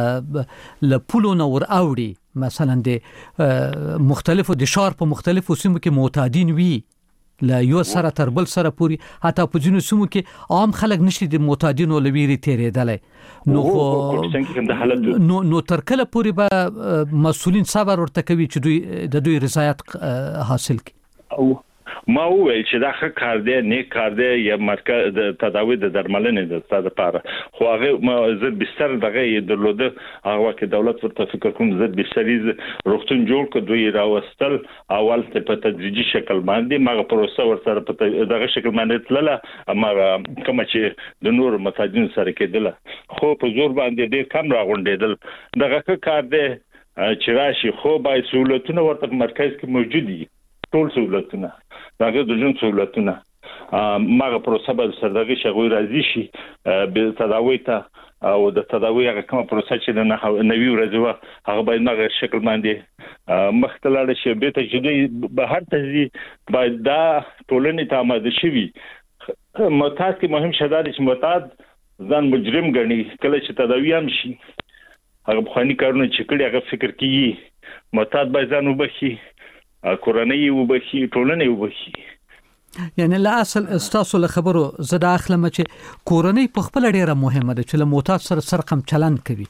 ل پولو نور اوړي مثلا د مختلفو د شهر په مختلفو سیمو کې معتادین وي لا یو سره تر بل سره پوری حتی په ځینو سیمو کې عام خلک نشي د معتادینو لویری تیرېدلای نو نو نو تر کله پوری به مسولین صبر ورته کوي چې دوی د دوی رضایت حاصل کړي. ما وویل چې دا ښه کار دی نه کار دی یا مرکز د تداوی د درملنې د ستاسو لپاره خو هغه زه بستر دغه درلوده هغه وخت دولت ورته فکر کوم زه بستریز روغتون جوړ کړ دوی راوستل اول ته په تدریجي شکل باندې ما پروسه ورسره په دغه شکل باندې تلله اما کوم چې د نور متاجین سره کېدله خو په زور باندې ډېر کم راغونډېدل دغه کار دی چې راشي خو باید سہولتونه ورته مرکز کې موجود دي ټول سہولتونه دغه د ژوند سہولتونه ماغه پروسه به سردغه شغوي راځي شي به تداوی ته او د تداوی هغه کومه پروسه چې نه نوي ورځو هغه باید ماغه شکل باندې مختلل شي به ته چې به هر تزي باید دا ټولنې ته آماده شي معتاد کې مهم شداد چې معتاد ځان مجرم ګڼي کله چې تداوی هم شي هغه بخاني کارونه چې کړي هغه فکر کوي معتاد باید ځان وبخي کورنۍ وبخي ټولنې وبخي یعنی لا اصل استاسو له خبرو زدا اخلم چې کورنۍ په خپل ډیره مهمه ده چې له معتاد سره سرقم چلن کوي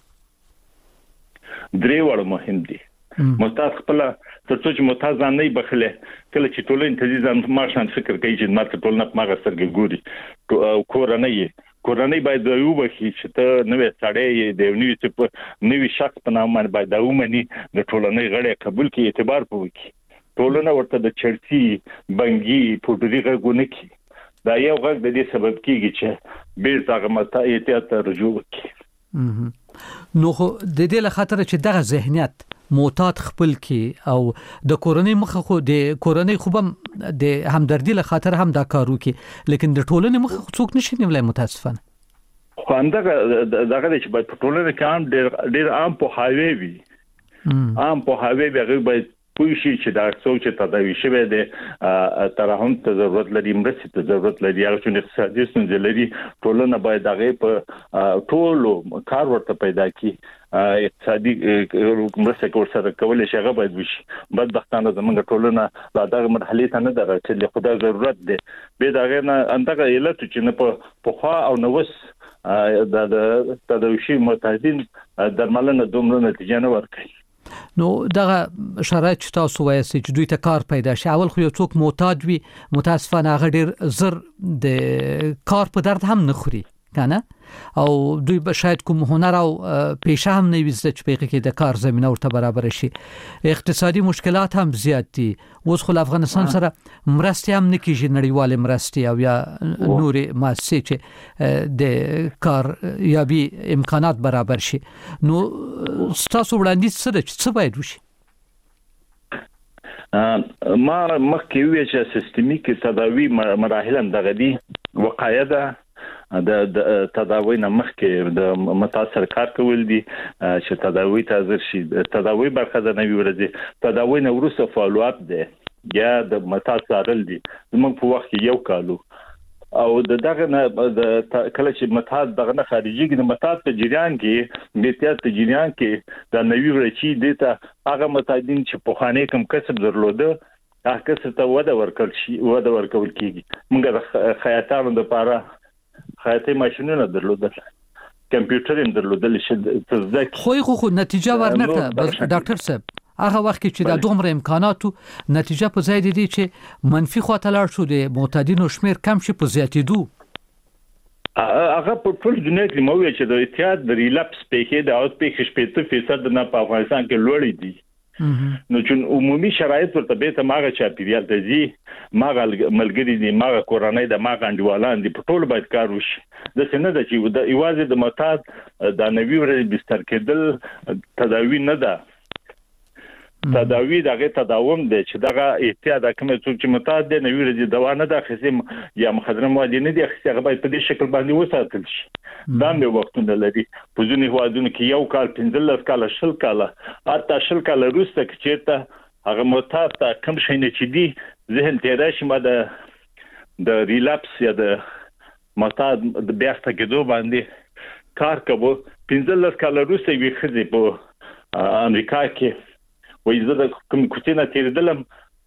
درې وړ مهم دي معتاد خپل ترڅو چې معتاد ځان نه بخله کله چې ټولنې ته ځان ماشان فکر کوي چې ماته ټولنه ماغه سرګ ګوري کورنۍ کورنۍ باید یو بخي چې ته نوې سړی دی نوې چې نوې شخص په نام باندې باید ومني د ټولنې غړي قبول کړي اعتبار پوکي ټولنه ورته د چرتي بنګي پټري غوونه کی دا یو غږ د دې سبب کیږي چې بیل څنګه متا احتیاط رجوع وکړي نو د دې له خاطر چې دغه ذهنیت معتاد خپل کی او د کورنۍ مخه خو د کورنۍ خوبم د همدردی له خاطر هم دا کارو کی لیکن د ټولنې مخه څوک نشي نیولای متاسفانه خو همدغه دغه چې په ټولنه کې عام ډېر ډېر عام په هاوی وي عام په هاوی به باید کوئی شي چې دا څوک چې تداوی شوی دی ترحم ته ضرورت لري مرستې ته ضرورت لري هغه چې اقتصادي ستونزې لري ټولنه باید هغه په ټولو کار ورته پیدا کړي اقتصادي مرسته کول سره کول شي هغه باید وشي بدبختانه زمونږ ټولنه دا دغه مرحله ته نه درته چې خدای ضرورت دی به دغه نه اندغه علت چې نه په خوا او نوس د تداوی معتادین درملنه دومره نتیجه نه ورکړي نو دغه شرایط چې تاسو وایي چې دوی ته کار پیدا شي اول خو یو څوک معتاد وي متاسفانه هغه ډیر زر د کار په درد هم نه خوري کنه او دوی به شاید کوم هنر او پیشه هم نه وي چې په کې د کار زمينه ورته برابر شي اقتصادي مشکلات هم زیات دي اوس خو افغانستان سره مرستې هم نه کیږي نړیواله مرستې او یا نورې مؤسسې چې د کار یا بي امکانات برابر شي نو تاسو وړاندیز څه د څه باید وشي ما مخکې وی چې سیستمیک تداوی مراحل هم دغه دي وقایه ده د تداوی نه مخکې د متاثر کار کول دي چې تداوی ته حاضر شي تداوی برخه نه وي ورځي تداوی نه وروسته فالو اپ دی یا د متاثر دي موږ په وخت یو کالو او د دغه نه د کله چې متاد دغه نه خارجيږي د متاد په جریان کې میتیات په جریان کې د نوي ورچی دته هغه متادین چې په خانه کم کسب درلوده هغه کسب ته وده ورکړ شي وده ورکول کیږي موږ د خیاطانو لپاره خیاطي ماشينونه درلودل کمپیوټر هم درلودل چې زده خو خو خو نتیجه ورنکړه ډاکټر صاحب هغه وخت چې د دومره امکاناتو نتیجه په ځای دي چې منفي خواته لاړ شو د معتادینو شمیر کم شي په زیاتېدو هغه په ټول دنیا کې مو وی چې د احتیاط د ریلپس پیکې د اوت پیک شپږ فیصد نه په افغانستان کې لوړ دي نو چې عمومي شرایط ورته به ته ماغه چاپیریال ته زی ماغه ملګری دي ماغه کورنۍ د ماغه انډیوالان دي په ټول باید کار وشي د څنګه د چې د ایوازه د معتاد د نوي ورځې بستر کېدل تداوی نه ده تداوی دغه تداوم دی چې دغه احتیاط کوم څوک چې معتاد دی نوي ورځې دوا نه ده خصم یا مخدره مواد نه دي هغه باید په دې شکل باندې وساتل شي دا مې وختونه لري په ځینې هوادونو کې یو کال پنځلس کال شل کال اته شل کال وروسته چې ته هغه معتاد ته کوم شي نه چې دی ذهن ته راشي ما د د ریلپس یا د معتاد د بیاخته کېدو باندې کار کوو پنځلس کال وروسته وی خځې په امریکا کې وایي زه د کوم کوڅه تیرېدلم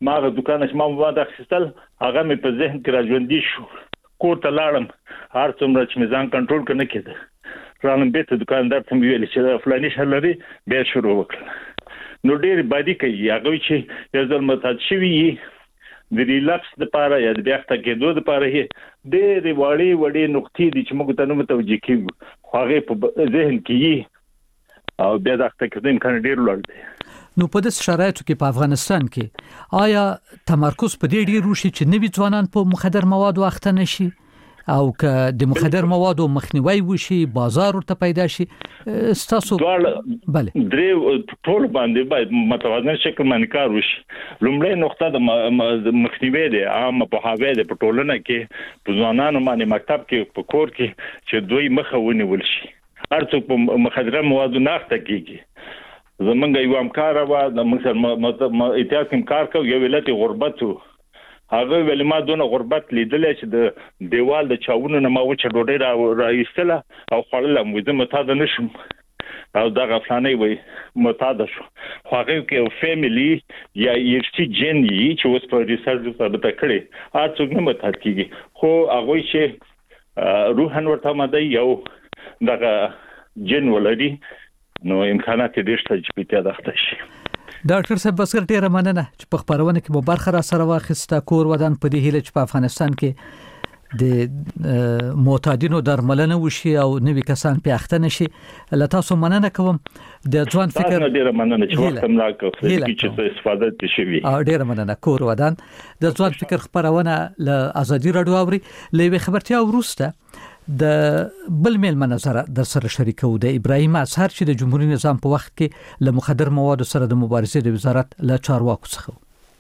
ما غو دکان چې ما مواد اخیستل هغه مې په ذهن کې راځوندې شو کور ته لاړم هر څومره چې میزان کنټرول کنه کېده رانم به ته دکاندار ته ویل چې فلاني شلري به شروع وکړ نو ډېر بادي کوي هغه چې یو ځل متات شوی د ریلاکس لپاره یا د بیاخته کېدو لپاره ډېر وړي وړي نقطې دي چې موږ ته نو متوجه کیږو خو هغه په ذهن کې او بیا د اخته کېدو امکان ډېر لوړ دی نو په دې شرایطو کې په افغانستان کې آیا تمرکز په دې ډیر وشي چې نوي ځوانان په مخدر موادو اخته نشي او که د مخدر موادو مخنیوي وشي بازار ورته پیدا شي ستاسو بله درې ټول باندې باید متوازن شکل باندې کار وشي لومړی نقطه د مخنیوي دی عام په هغه د ټولنه کې په ځوانانو باندې مکتب کې په کور کې چې دوی مخه ونیول شي هر څوک په مخدر موادو نه اخته کیږي زمونږ یو همکار و د موږ اتحاد کې کار کوي یو ولایت غربت هغه ول ما دونه غربت لیدل چې د دیوال د چاونو نه ما وچه ډوډۍ را راایستله او خړل مو زه متاده نشم او دا غفلانه وي متاده شو خو هغه کې فیملی یا یشتي جن یي چې اوس په ریسرچ ثابت کړي اڅوک نه متاد کیږي خو هغه چې روحن ورته مده یو دغه جن ولري نو امکانات دې شته چې په تاسو شي ډاکټر صاحب بسر ډیره مننه چې په خبرونه کې مو برخه را سره واخیسته کور ودان په دې هیله چې په افغانستان کې د معتادینو درملنه وشي او نوي کسان په اخته نشي له تاسو مننه کوم د ځوان فکر ډیره مننه چې وخت هم راکړئ چې استفاده شي او ډیره مننه کور ودان د ځوان فکر خبرونه له ازادي رادیو اوري لوي خبرتیا ورسته د بل میل منظر د سره شریکو د ابراهیم اثر چې د جمهوریت نظام په وخت کې له مخدر موادو سره د مبارزې د وزارت له چارواکو څخه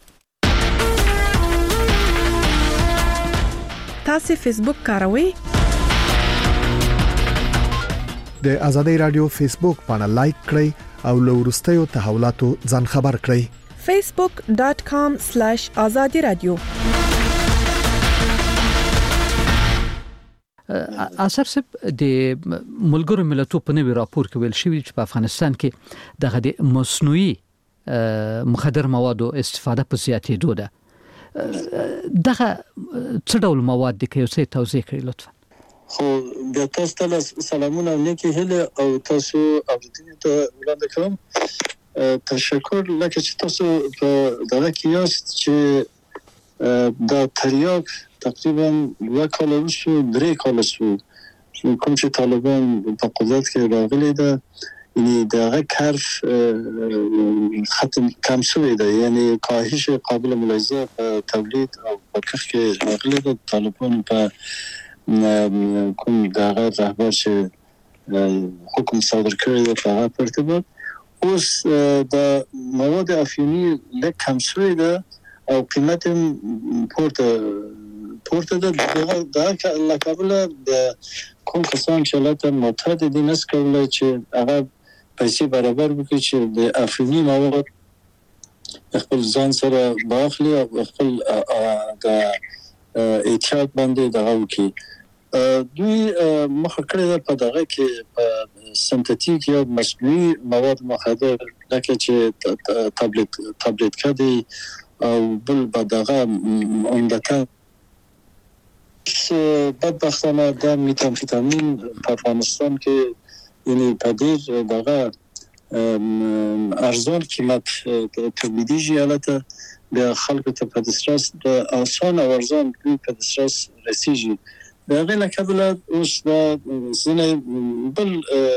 تاسو فیسبوک کاروئ د ازادي رادیو فیسبوک باندې لایک کړئ او له وروستیو تحولاتو ځان خبر کړئ facebook dot com slash azadi radio اثر سب د ملګرو ملتونو په نوي راپور کې ویل شوی چې په افغانستان کې د مصنوعي مخدر موادو استفاده په زیاتېدو ده دغه څه ډول مواد دي که یو څه توضیح کړئ لطفا خو د تاسو ته سلامونه نیکی هله او تاسو اوریدونکو ته وړاندې کوم تشکر لکه چې تاسو په دغه کې یاست چې د تریاک تقریبا یو کال وروسته درې کال وروسته کوم چې طالبان په قدرت کې راغلي ده یعنی دغه کرف ختم کم شوی ده یعنی کاهش قابل ملاحظه په تولید او په کښ کې راغلي ده طالبان په کوم دغه رهبر چې حکم صادر کړی ده په هغه ارتباط اوس د مواد افیونی لږ کم شوی ده او قیمت پورته پورته ده دا لکابله د کوم کسان چې لته معتاد دي نس کولای چې هغه پیسې برابر وکړي چې د افرینی مواد خپل ځان سره باخلي او خپل د احتیاط باندې دغه وکړي دوی مخه کړی په دغه کې په سنتیتیک یا مصنوعي مواد مخدر لکه چې تابلت تابلت کړي او بل بدغه عمدتاً بدبختانه د میتامفیتامین په افغانستان کې یعنی په ډیر دغه ارزان قیمت تولیدیږي البته د خلکو ته په دسترس د آسان او ارزان په دسترس رسیږي دا غیر کابل اوس د زنه بل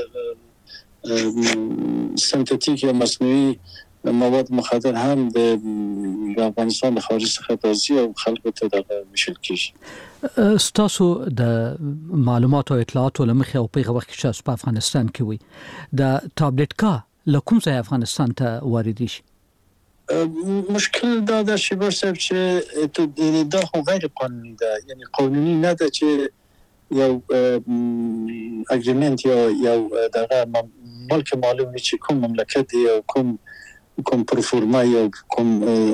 سنتیتیک یا مصنوعي مواد مخدر هم د افغانستان د خارج څخه راځي او خلکو ته دغه مشکل کیږي ستاسو د معلومات او اطلاعات لمخې او په وخت کې چې په افغانستان کې وي د تابلت کا لکوم ځای افغانستان ته واردی شي مشکل دا د شبر صاحب چې دا خو غیر قانوني ده یعنی قانوني نه ده چې یو اګریمنت یا یو دغه ملک معلوم چې کوم مملکت دی او کوم کوم پرفورما یا کوم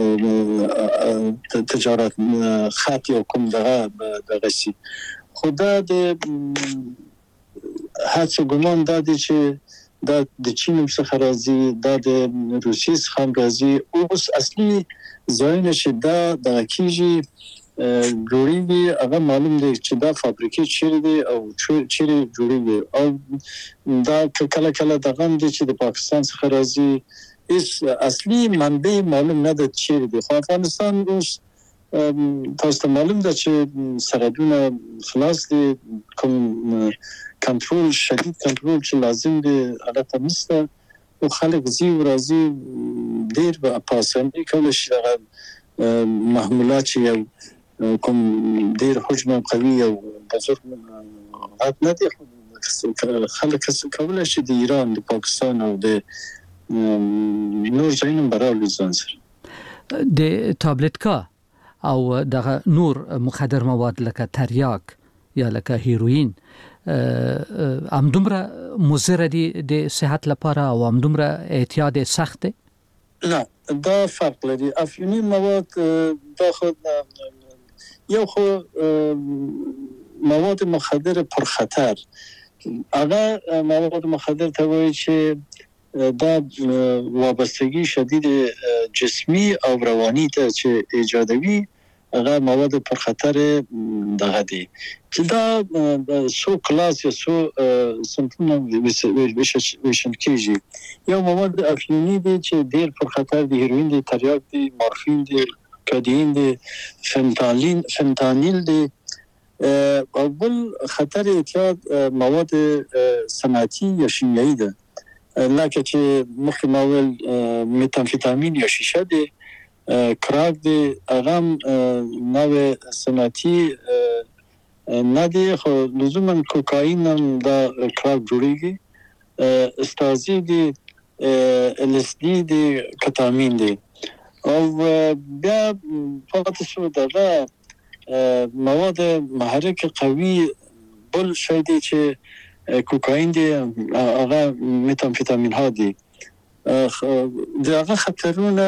تجارت خط یا کوم دغه دغه شي خدا د هڅه ګمان دا دي چې دا د چین څخه راځي دا د روسي څخه راځي اوس اصلي ځایونه چې دا د کیږي جوړیږي هغه معلوم دی چې دا فابریکې چیرې دي او چیرې جوړیږي او دا کله کله د غم دي چې د پاکستان څخه راځي هیڅ اصلي منبع معلوم نه ده چیرې دي خو افغانستان اوس تاسو ته معلوم ده چې سرحدونه خلاص دي کوم کنټرول شدید کنټرول چې لازم دی هغه ته نشته او خلک زی ورازي ډیر په اسانۍ کولای شي هغه محمولات چې کوم ډیر حجم قوي او بزرگ غټ نه دي خلک کولای شي د ایران د پاکستان او د نور ځایونو برابر ځان سره د تابلتکا او دغه نور مخدر مواد لکه تریاک یا لکه هیروین همدومره مضر دي د صحت لپاره او همدومره احتیاط سخت دی؟ نه دا فرق لري افیونی مواد دا خود یو خو مواد مخدر پر خطر هغه مواد مخدر ته وایي چې دا وابستگی شدید جسمی او روانی ته چې ایجادوي هغه مواد پر خطر دغه دي چې دا سو کلاس یا سو سمپونه ویشن کیږي یو مواد افیونی دي چې ډیر پر خطر دي هیروین دي تریاک دي مورفین دي کادین دي فنتانیل فنتانیل دي او بل خطر اعتیاد مواد صنعتی یا شیمیایی ده لکه چې مخکې ما ویل متامفیتامین یا شیشه دي کراک دي اغم نوع صنعتی نه دي خو لزوما کوکائین هم دا کراک جوړیږي استازی دي ال اس ډي دي کتامین دي او بیا فقط شو دغه مواد محرک قوی بل شی دی چې کوکائین دی هغه متامفیتامین ها دی دغه خطرونه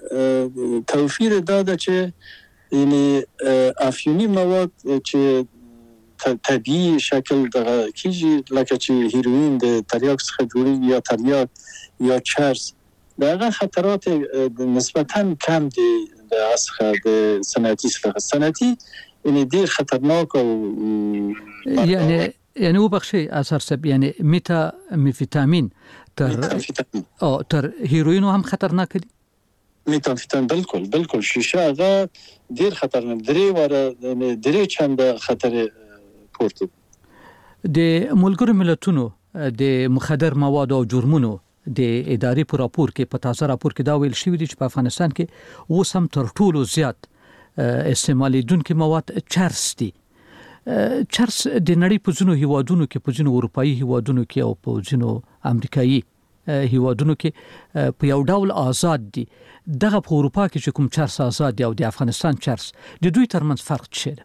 توفیر داده چې یعنی افیونی مواد چې طبیعي شکل دغه کیږي لکه چې هیروین د تریاک څخه جوړیږي یا تریاک یا چرس دغه خطرات نسبتاً کم دي د اسخه د صنعتي څخه صنعتي یعنی ډیر خطرناک او یعنی یعنی وبخشي اثر سب یعنی میتا میفیتامین تر او تر هیروین هم خطرناک دي میتامفیتامین بالکل بالکل شیشه هغه ډیر خطرناک درې واره درې چند خطر پورته د ملګرو ملتونو د مخدر مواد او جرمونو د اداري په راپور کې په تازه راپور کې دا ویل شوی دی چې په افغانستان کې اوس هم تر ټولو زیات استعمالیدونکو مواد چرس دي چرس د نړۍ په ځینو هیوادونو کې په ځینو اروپאי هیوادونو کې او په ځینو امریکایي هیوادونو کې په یو ډول آزاد دي دغه په اروپا کې چې کوم چرس آزاد دی او د افغانستان چرس د دوی ترمنځ فرق څه دی؟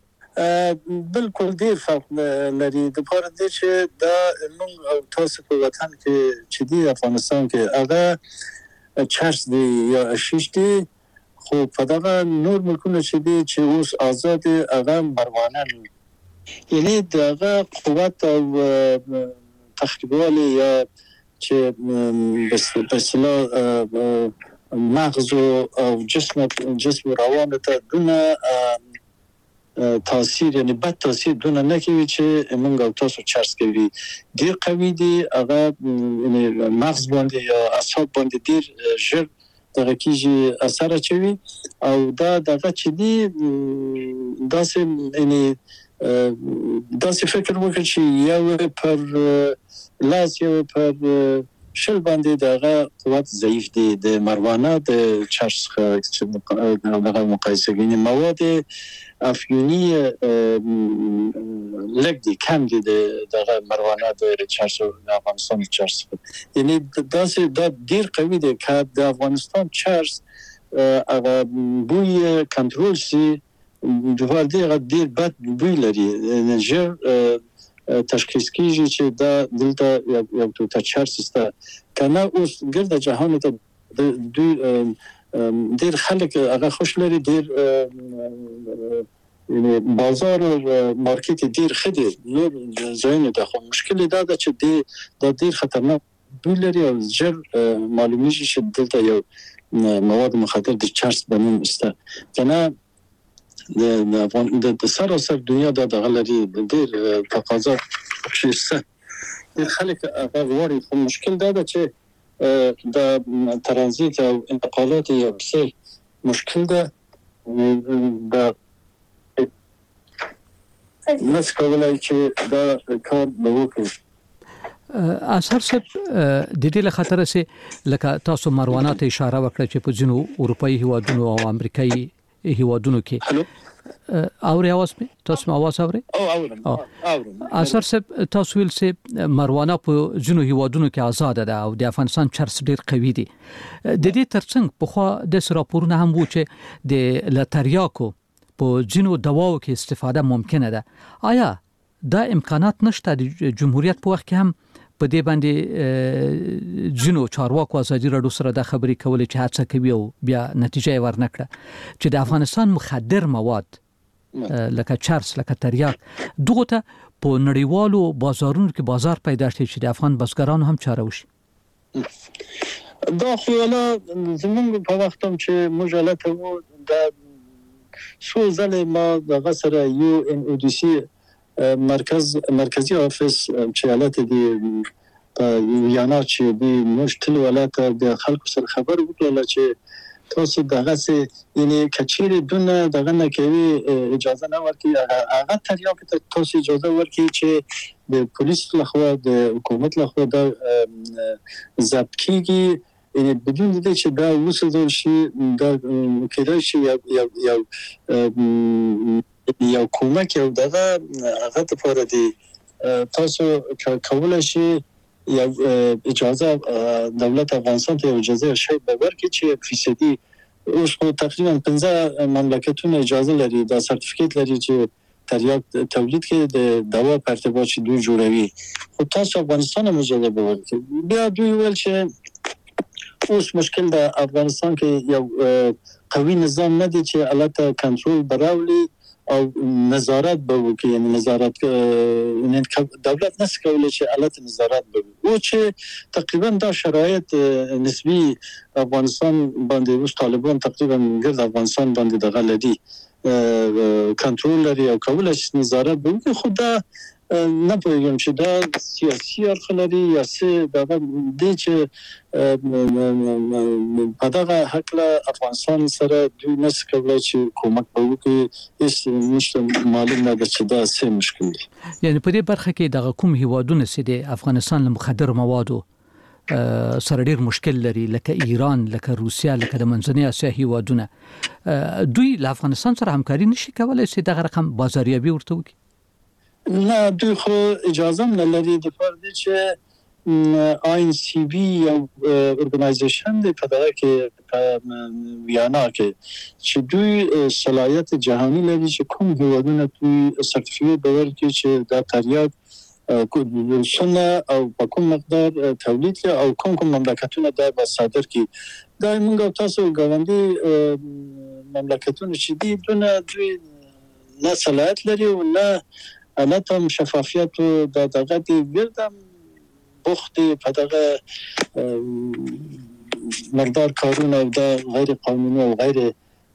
بالکل ډیر فرق لري د پاره دي چې دا موږ او تاسو په وطن کې چې دی افغانستان کې هغه چرس دی یا شیش دی خو په دغه نور ملکونو چې دی چې اوس آزاد هغه مروانه یعنی دغه قوت او تخریبوالی یا چې په اصطلاح مغز او جسم جسم روان ته دونه تاثیر یعنی بد تاثیر دونه نکوي چې موږ او تاسو چرس کوي ډیر قوي دي هغه یعنی مغز باندې یا اعصاب باندې ډیر ژر دغه کیږي اثر اچوي او دا دغه چې دي داسې یعنی داسې فکر وکړي چې یو پر لاس یو پر شل باندې دغه قوت ضعیف دي د مروانه د چرس څخه دغه مقایسه کوي مواد افیونی لګ دي کم دي دغه مروانه د چرس د افغانستان چرس یعنی داسې د ډیر قوي دي چې د افغانستان چرس هغه بوی کنټرول شي د ورته ډیر بد بوی لري ژر تشخیص کیږي چې دا دلته یو څه چرس است کنه اوس ګرد جهان ته دوی ډیر خلک هغه خوش لري ډیر یعنی بازار او مارکیټ ډیر خدي نور ځایونه د خو مشکل دا ده چې د ډیر خطرناک بلري او ژر معلومیږي چې دلته یو مواد مخدر د چرس بنوم است کنه د افغان د سراسر دنیا د غلري ډېر تقاضا شته د خلک غواړي خو مشکل دا ده چې د ترانزیت او انتقالات یو څه مشکل ده د نس کولای چې دا کار به وکړي. اثر څه د دې له خطر سه لکه تاسو مروانات اشاره وکړه چې په ځینو اروپאי هیوادونو او امریکایي هیوادونو کې اوري اواز په تاسو اواز اوري او اورم اورم اثر څه تاسو ویل چې مروانه په ځینو هیوادونو کې آزاد ده او د افغانستان چرس ډیر قوي دي. د دې ترڅنګ په خو د راپورونه هم وو چې د لتریاکو په ځینو دواو کې استفاده ممکنه ده. آیا دا امکانات نشته د جمهوریت په وخت کې هم په دې باندې ځینو چارواکو ازادي راډیو سره د خبرې کولې چې هڅه کوي او بیا نتیجه یې ورنکړه چې د افغانستان مخدر مواد لکه چرس لکه تریاک دغه ته په نړیوالو بازارونو کې بازار پیدا شي چې د افغان بزګرانو هم چاره وشي. دا خو لا زمونږ په وخت هم چې مجلت وو د سو ځله ما د غسر یو ان او دي سي مرکز مرکزی افیس چې حالت دی یانا چې دی مشتل ولات د خلکو سره خبر وکړل چې تاسو دغه سه یعنی کچیر دونه دغه نه کوي اجازه نه ورکړي هغه تریاک ته تاسو اجازه ورکړي چې د پولیس لخوا د حکومت لخوا د ضبط کیږي یعنی بدون دې چې دا وسوځول شي دا کېدای شي یو یو یو کومک یو دغه هغه ته پوره دي تاسو کولای شي یو اجازه دولت افغانستان ته اجازه شي به ورکړي چې فیصدي اوس خو تقریبا پنځه مملکتونه اجازه لري دا سرتیفیکیټ لري چې تریاک تولید کې د دوا په ارتباط چې دوی جوړوي خو تاسو افغانستان هم اجازه به ورکړي. بیا دوی ویل چې اوس مشکل د افغانستان کې یو قوي نظام نه دی چې البته کنټرول براولي او نظارت به وکړي یعنی نظارت نه دولت نس کولای چې البته نظارت به او چې تقریبا دا شرایط نسبی افغانستان باندې اوس طالبان تقریبا ګرد افغانستان باندې د غلدي کنټرول لري او کولای شي نظارت به وکړي خو دا نه پوهیږم چې دا سیاسي اړخ لري یا څه دغه د چې په دغه حق له افغانستان سره دوی نس کولای چې کومک وکړي هیڅ نشته معلوم نه ده چې دا څه مشکل دی. یعنی په دې برخه کې د کوم هیوادونو چې د افغانستان له مخدر موادو سره ډیر مشکل لري لکه ایران لکه روسیا لکه د منځنۍ اسیا هیوادونه دوی له افغانستان سره همکاري نشي کولای چې دغه رقم بازاریابي ورته وکړي؟ نه دوی خو اجازه نه لري د فرض چې آی ان سی بی یو ارګنایزیشن دی په دغه کې په ویانا کې چې دوی صلاحیت جهانی لري چې کوم هیوادونه دوی سرتیفیکیټ ورکړي چې دا تریاک سنه او په کوم مقدار تولید کړي او کوم کوم مملکتونه دا به صادر کړي. دا موږ تاسو غوندي مملکتونه چې دي دونه دوی نه صلاحیت لري او نه البته شفافیت او د دغه دی ګردم بوختي په دغه مقدار کارونه او د غیر قانوني او غیر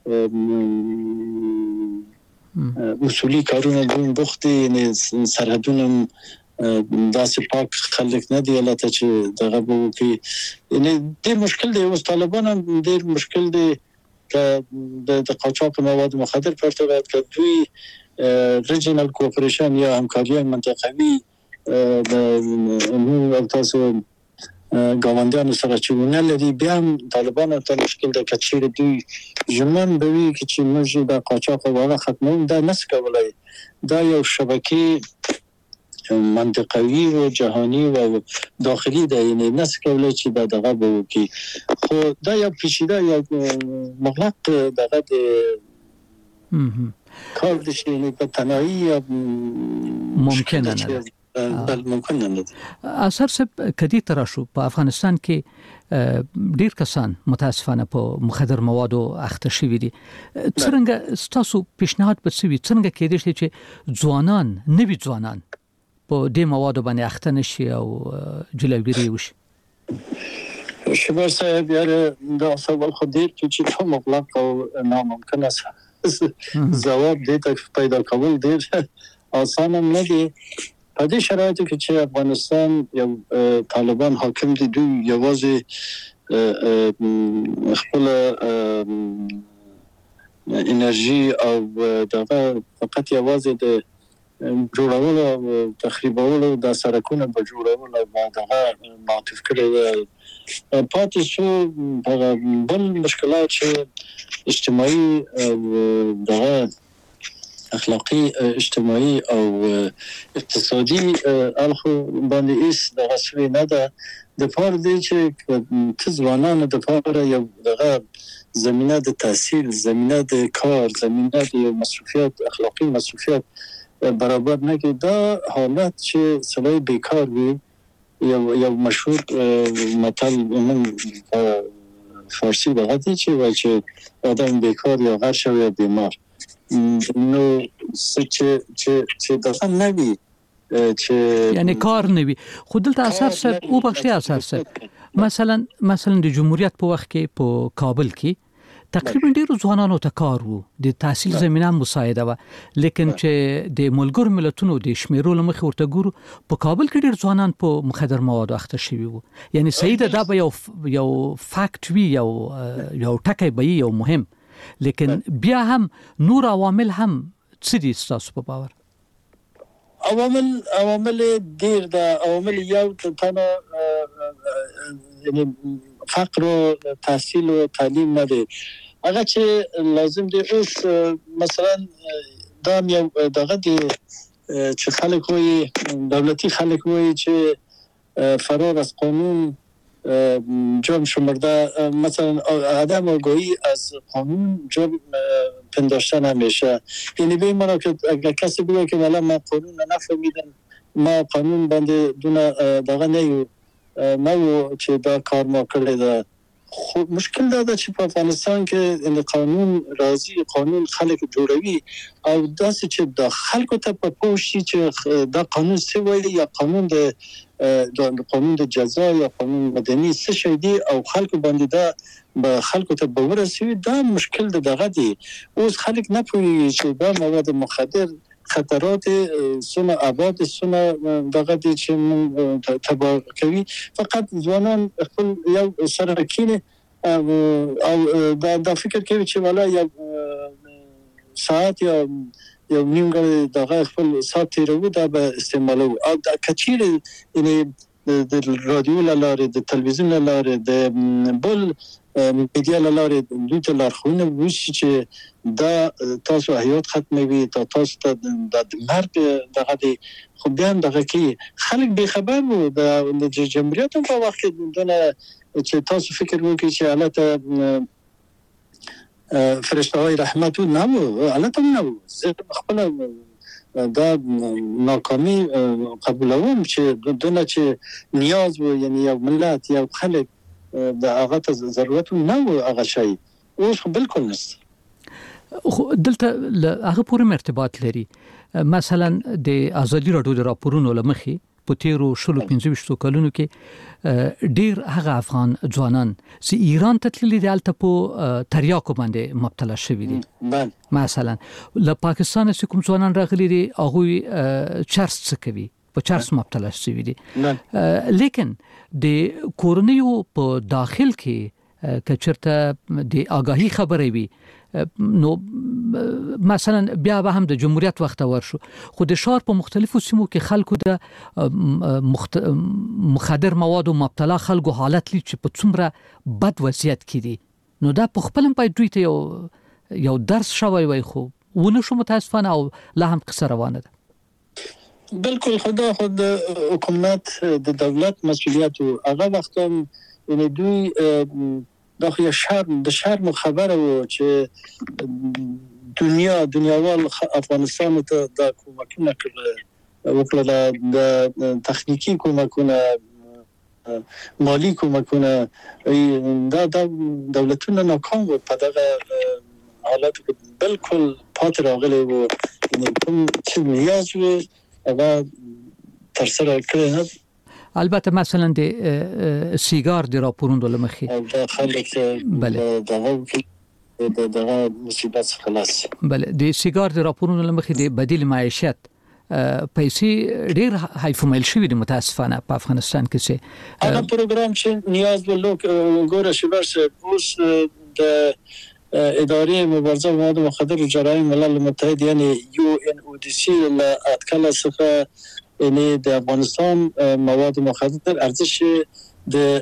اصولي کارونه دوی بوختي نه سرحدونه داسې پاک خلک نه دی البته چې دغه به کوي یعنی د مشکل دی اوس طالبان ډیر مشکل دی د قاچاق مواد مخدر په ارتباط کې دوی ریجنل کوپریشن یا همکاری منطقوي د نو تاسو ګاونډیانو سره چې ونه لري بیا طالبان ته مشکل د کچیر دوی ژمن به وي چې موږ د قاچاق واغه ختمون دا نس کولای دا یو شبکه منطقوي او جهانی او داخلي دی یعنی نس کولای چې دا دغه به وکي خو دا یو پیچیده یو مغلق دغه د کار د شي په تنهایی ممکنه نه بل ممکنه نه اثر سب کدي تر شو په افغانستان کې ډیر کسان متاسفانه په مخدر موادو اخته شوي دي څنګه ستاسو پیشنهاد په سوي څنګه کېدې شي چې ځوانان نوي ځوانان په دې موادو باندې اخته نشي او جلوګیری وشي؟ شباب صاحب یاره دا سوال خود دیر تو چی تو مطلق و ناممکن است جواب دیتا پیدا کول دیر آسان هم ندی پدی شرایطی که چه افغانستان یا طالبان حاکم دی دو یوازی خپل انرژي او دغه فقط یوازې د جوړولو او تخریبولو د سرکونو په جوړولو او دغه معطوف کړي پاتې شو بل مشکلات چې اجتماعي دغه اخلاقی اجتماعي او اقتصادي الخو باندې ایس دغه سوي نه ده د پاره دی چې تزوانانو د پاره یو دغه زمینه د تحصیل زمینه د کار زمینه د مصرفیات اخلاقی مصرفیات برابر نه کې دا حالت چې سړی بیکار وي یو یو مشهور متل من فارسی دغه دی چې وایي چې آدم بیکار یا غش یا بیمار نو چې چې چې دغه نه وي چې یعنی کار نه وي خو دلته اثر سره او بخشي اثر سره مثلا مثلا د جمهوریت په وخت کې په کابل کې تقریبا ډیرو ځوانانو ته کار وو د تحصیل زمينه مساعده و لیکن چې د ملګرو ملتونو د شمیرو لمخ ورته ګورو په کابل کې ډیر ځوانان په مخدر مواد اخته شوي وو یعنی سید دا به یو یو فاکت وی یو یو ټکی به یو مهم لیکن بیا هم نور عوامل هم څه دي تاسو په باور عوامل عوامل ډیر د عوامل یو ته یعنی فقر و تحصیل و تعلیم نه دی هغه چې لازم دی اوس مثلا دا یو دغه دی چې خلک وي دولتي خلک وي چې فرار از قانون جرم شمرده مثلا عدم آگاهی از قانون جرم پنداشتن همیشه یعنی به من که اگر کسی بگه که والا ما قانون نفهمیدم ما قانون بنده دون دغه نه نو چې دا کار ما کړی دا خو مشکل دا ده چې په افغانستان کې ان قانون راځي قانون خلک جوړوي او داسې چې د خلکو ته په پوښتنه چې دا قانون څه وایي یا قانون د د قانون د جزا یا قانون مدني څه شي دي او خلکو باندې دا به خلکو ته باور رسوي دا مشکل دغه دی اوس خلک نه پوهیږي چې دا مواد مخدر خطرات سونه آباد سونه دغه دي چې تبا کوي فقط ځوانان خپل یو سره کینه او دا د فکر کوي چې والا یو ساعت یا یو نیمګړی دغه خپل ساعت تیرو دا به استعمالو او د کچیر یعنی د رادیو لاره د تلویزیون لاره د بل میډیا لاره دوی ته لارښوونه وشي چې دا تاسو حیات ختموي تاسو ته د مرګ دغه دی خو بیا هم دغه کې خلک به خبر وو د جمهوریت په وخت کې دونه چې تاسو فکر وکړئ چې حالت فرشته های رحمت نه وو حالت نه وو زه خپل دا ناکامی قبولوم چې دونه چې نیاز وو یعنی یو ملت یو خلک د هغه ته ضرورت نه و هغه شی اوس بالکل نشته خو دلته هغه پورې مرتبات لري مثلا د ازادي راډیو د راپورونو لمخې په تیرو شلو پنځه ویشتو کلونو کې ډیر هغه افغان ځوانان چې ایران ته تللي دي الته په تریاکو باندې مبتلا شوي دي مثلا له پاکستان څخه کوم ځوانان راغلي دي هغه چرس څه کوي په چرس مبتلا شوي دي لیکن د کورنیو په داخل کې کچرته د آگاهی خبرې وي نو مثلا بیا به هم د جمهوریت وخت ورشو خو د شهر په مختلفو سیمو کې خلکو د مخت... مخدر مواد او مبتلا خلکو حالت لري چې په څومره بد وضعیت کې دي نو دا په خپل پای دوی ته یو یو درس شوی وای خو ونه شو متاسفانه او لا هم قصه روانه ده بالکل خدا خود حکومت د دولت مسئولیت او هغه وخت هم یعنی دوی داخل شرم د شرم خبره و چې دنیا دنیاوال افغانستان ته د کومکونه کړل وکړه د تخنیکی کومکونه مالی کومکونه دا د دولتونو ناکام و په دغه حالت کې بالکل پات راغلي و یعنی کوم چې نیاز و هغه تر سره کړی البته مثلا د سیګار د راپورونو لمخې د خلک بله دغه د دغه مصیبت خلاص بله د سیګار د راپورونو لمخې د بدیل معیشت پیسې ډیر هایفومل شوی د متاسفانه په افغانستان کې سه هغه پروګرام چې نیاز به لوک ګوره شبرس اوس د ادارې مبارزه مواد مخدر و جرایم ملل متحد یعنی یو ان او دی سی له اتکل څخه یعنی د افغانستان مواد مخدر ارزش د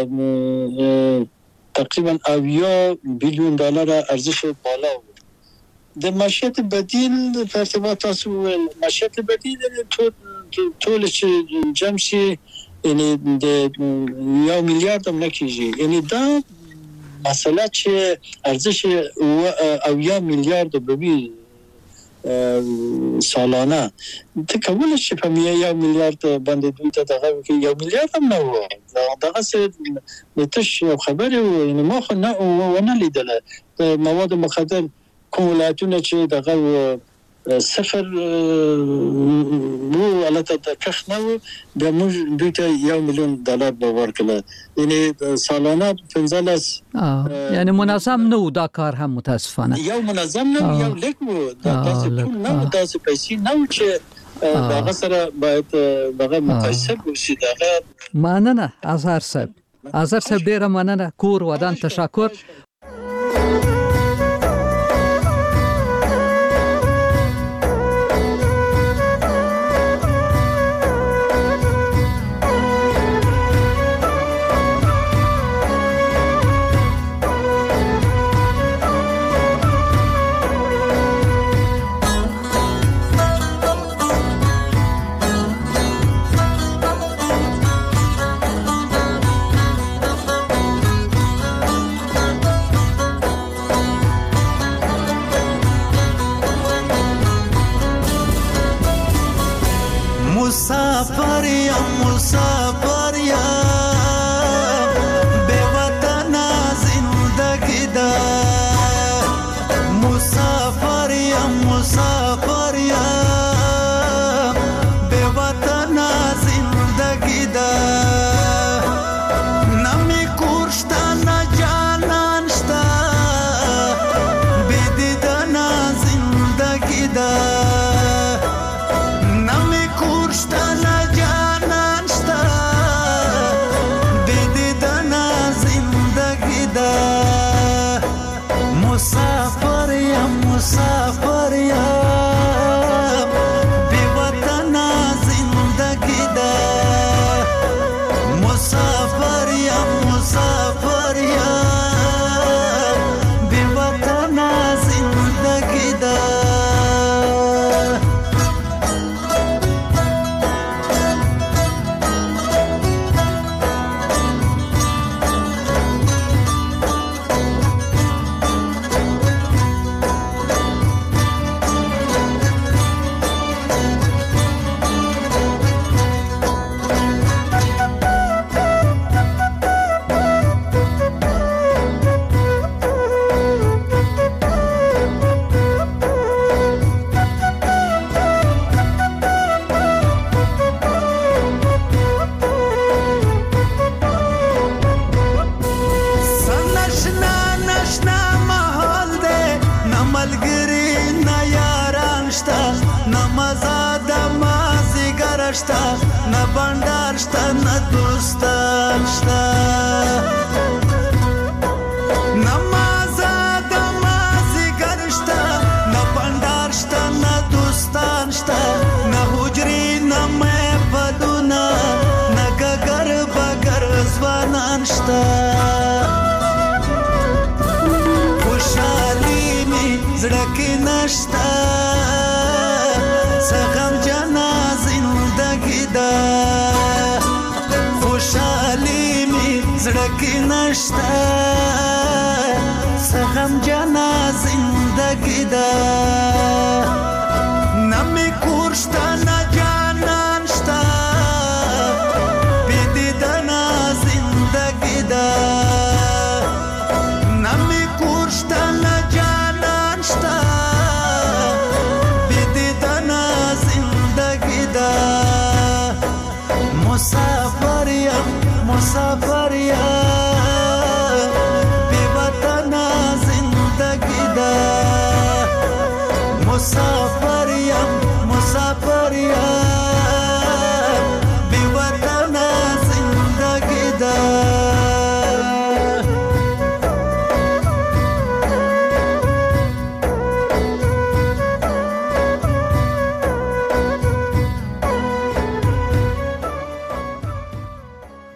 تقریبا اویا بیلیون دلار ارزش بالا بود. د معیشت بدیل په ارتباط تاسو معیشت بدیل ټول چې جمع شي یعنی د یو میلیارډ هم نه کیږي یعنی دا مسئله چې ارزش او یا میلیارد ببی سالانه ته کول شي په یو میلیارد باندې دوی ته دغه کې یو میلیارد هم نه و دغه څه د تش خبره یعنی ما خو نه ونه لیدله مواد مخدر کومولاتونه چې دغه صفر مو البته د کښ نه د موږ دوی ته یو میلیون دلار به ورکړه یعنی سالانه پنځلس یعنی منظم نه دا کار هم متاسفانه یو منظم نه یو لیک وو تاسو ټول نه تاسو پیسې نه چې دغه سره باید دغه مقایسه وشي دغه مننه ازهر صاحب ازهر صاحب ډیره مننه کور ودان تشکر مسافر یا مسافر یا بے وطن زندگی دا مسافر یا مسافر یا بے وطن زندگی دا نمی کورشتا نا جانان شتا بے دیدن زندگی دا مسافر یا مسافر یا بے وطن زندگی دا مسافر یا مسافر یا بے وطن زندگی دا نه بندر شته نه دوستان شته نه مازه د مازیګر شته نه بندر شته نه دوستان شته نه حجرې نه محفلونه نه ګګر بګر ځوانان شته خوشحالي مې زړه کې نشته خوشحالی می زړه کې نشته څه غم جنا زندګي ده نه مې کور شته نه جانان شته بې دیدنه زندګي ده نه مې کور شته نه جانان شته بې دیدنه زندګي ده مسافر مسافر یا بے وطن زندگی دا مسافر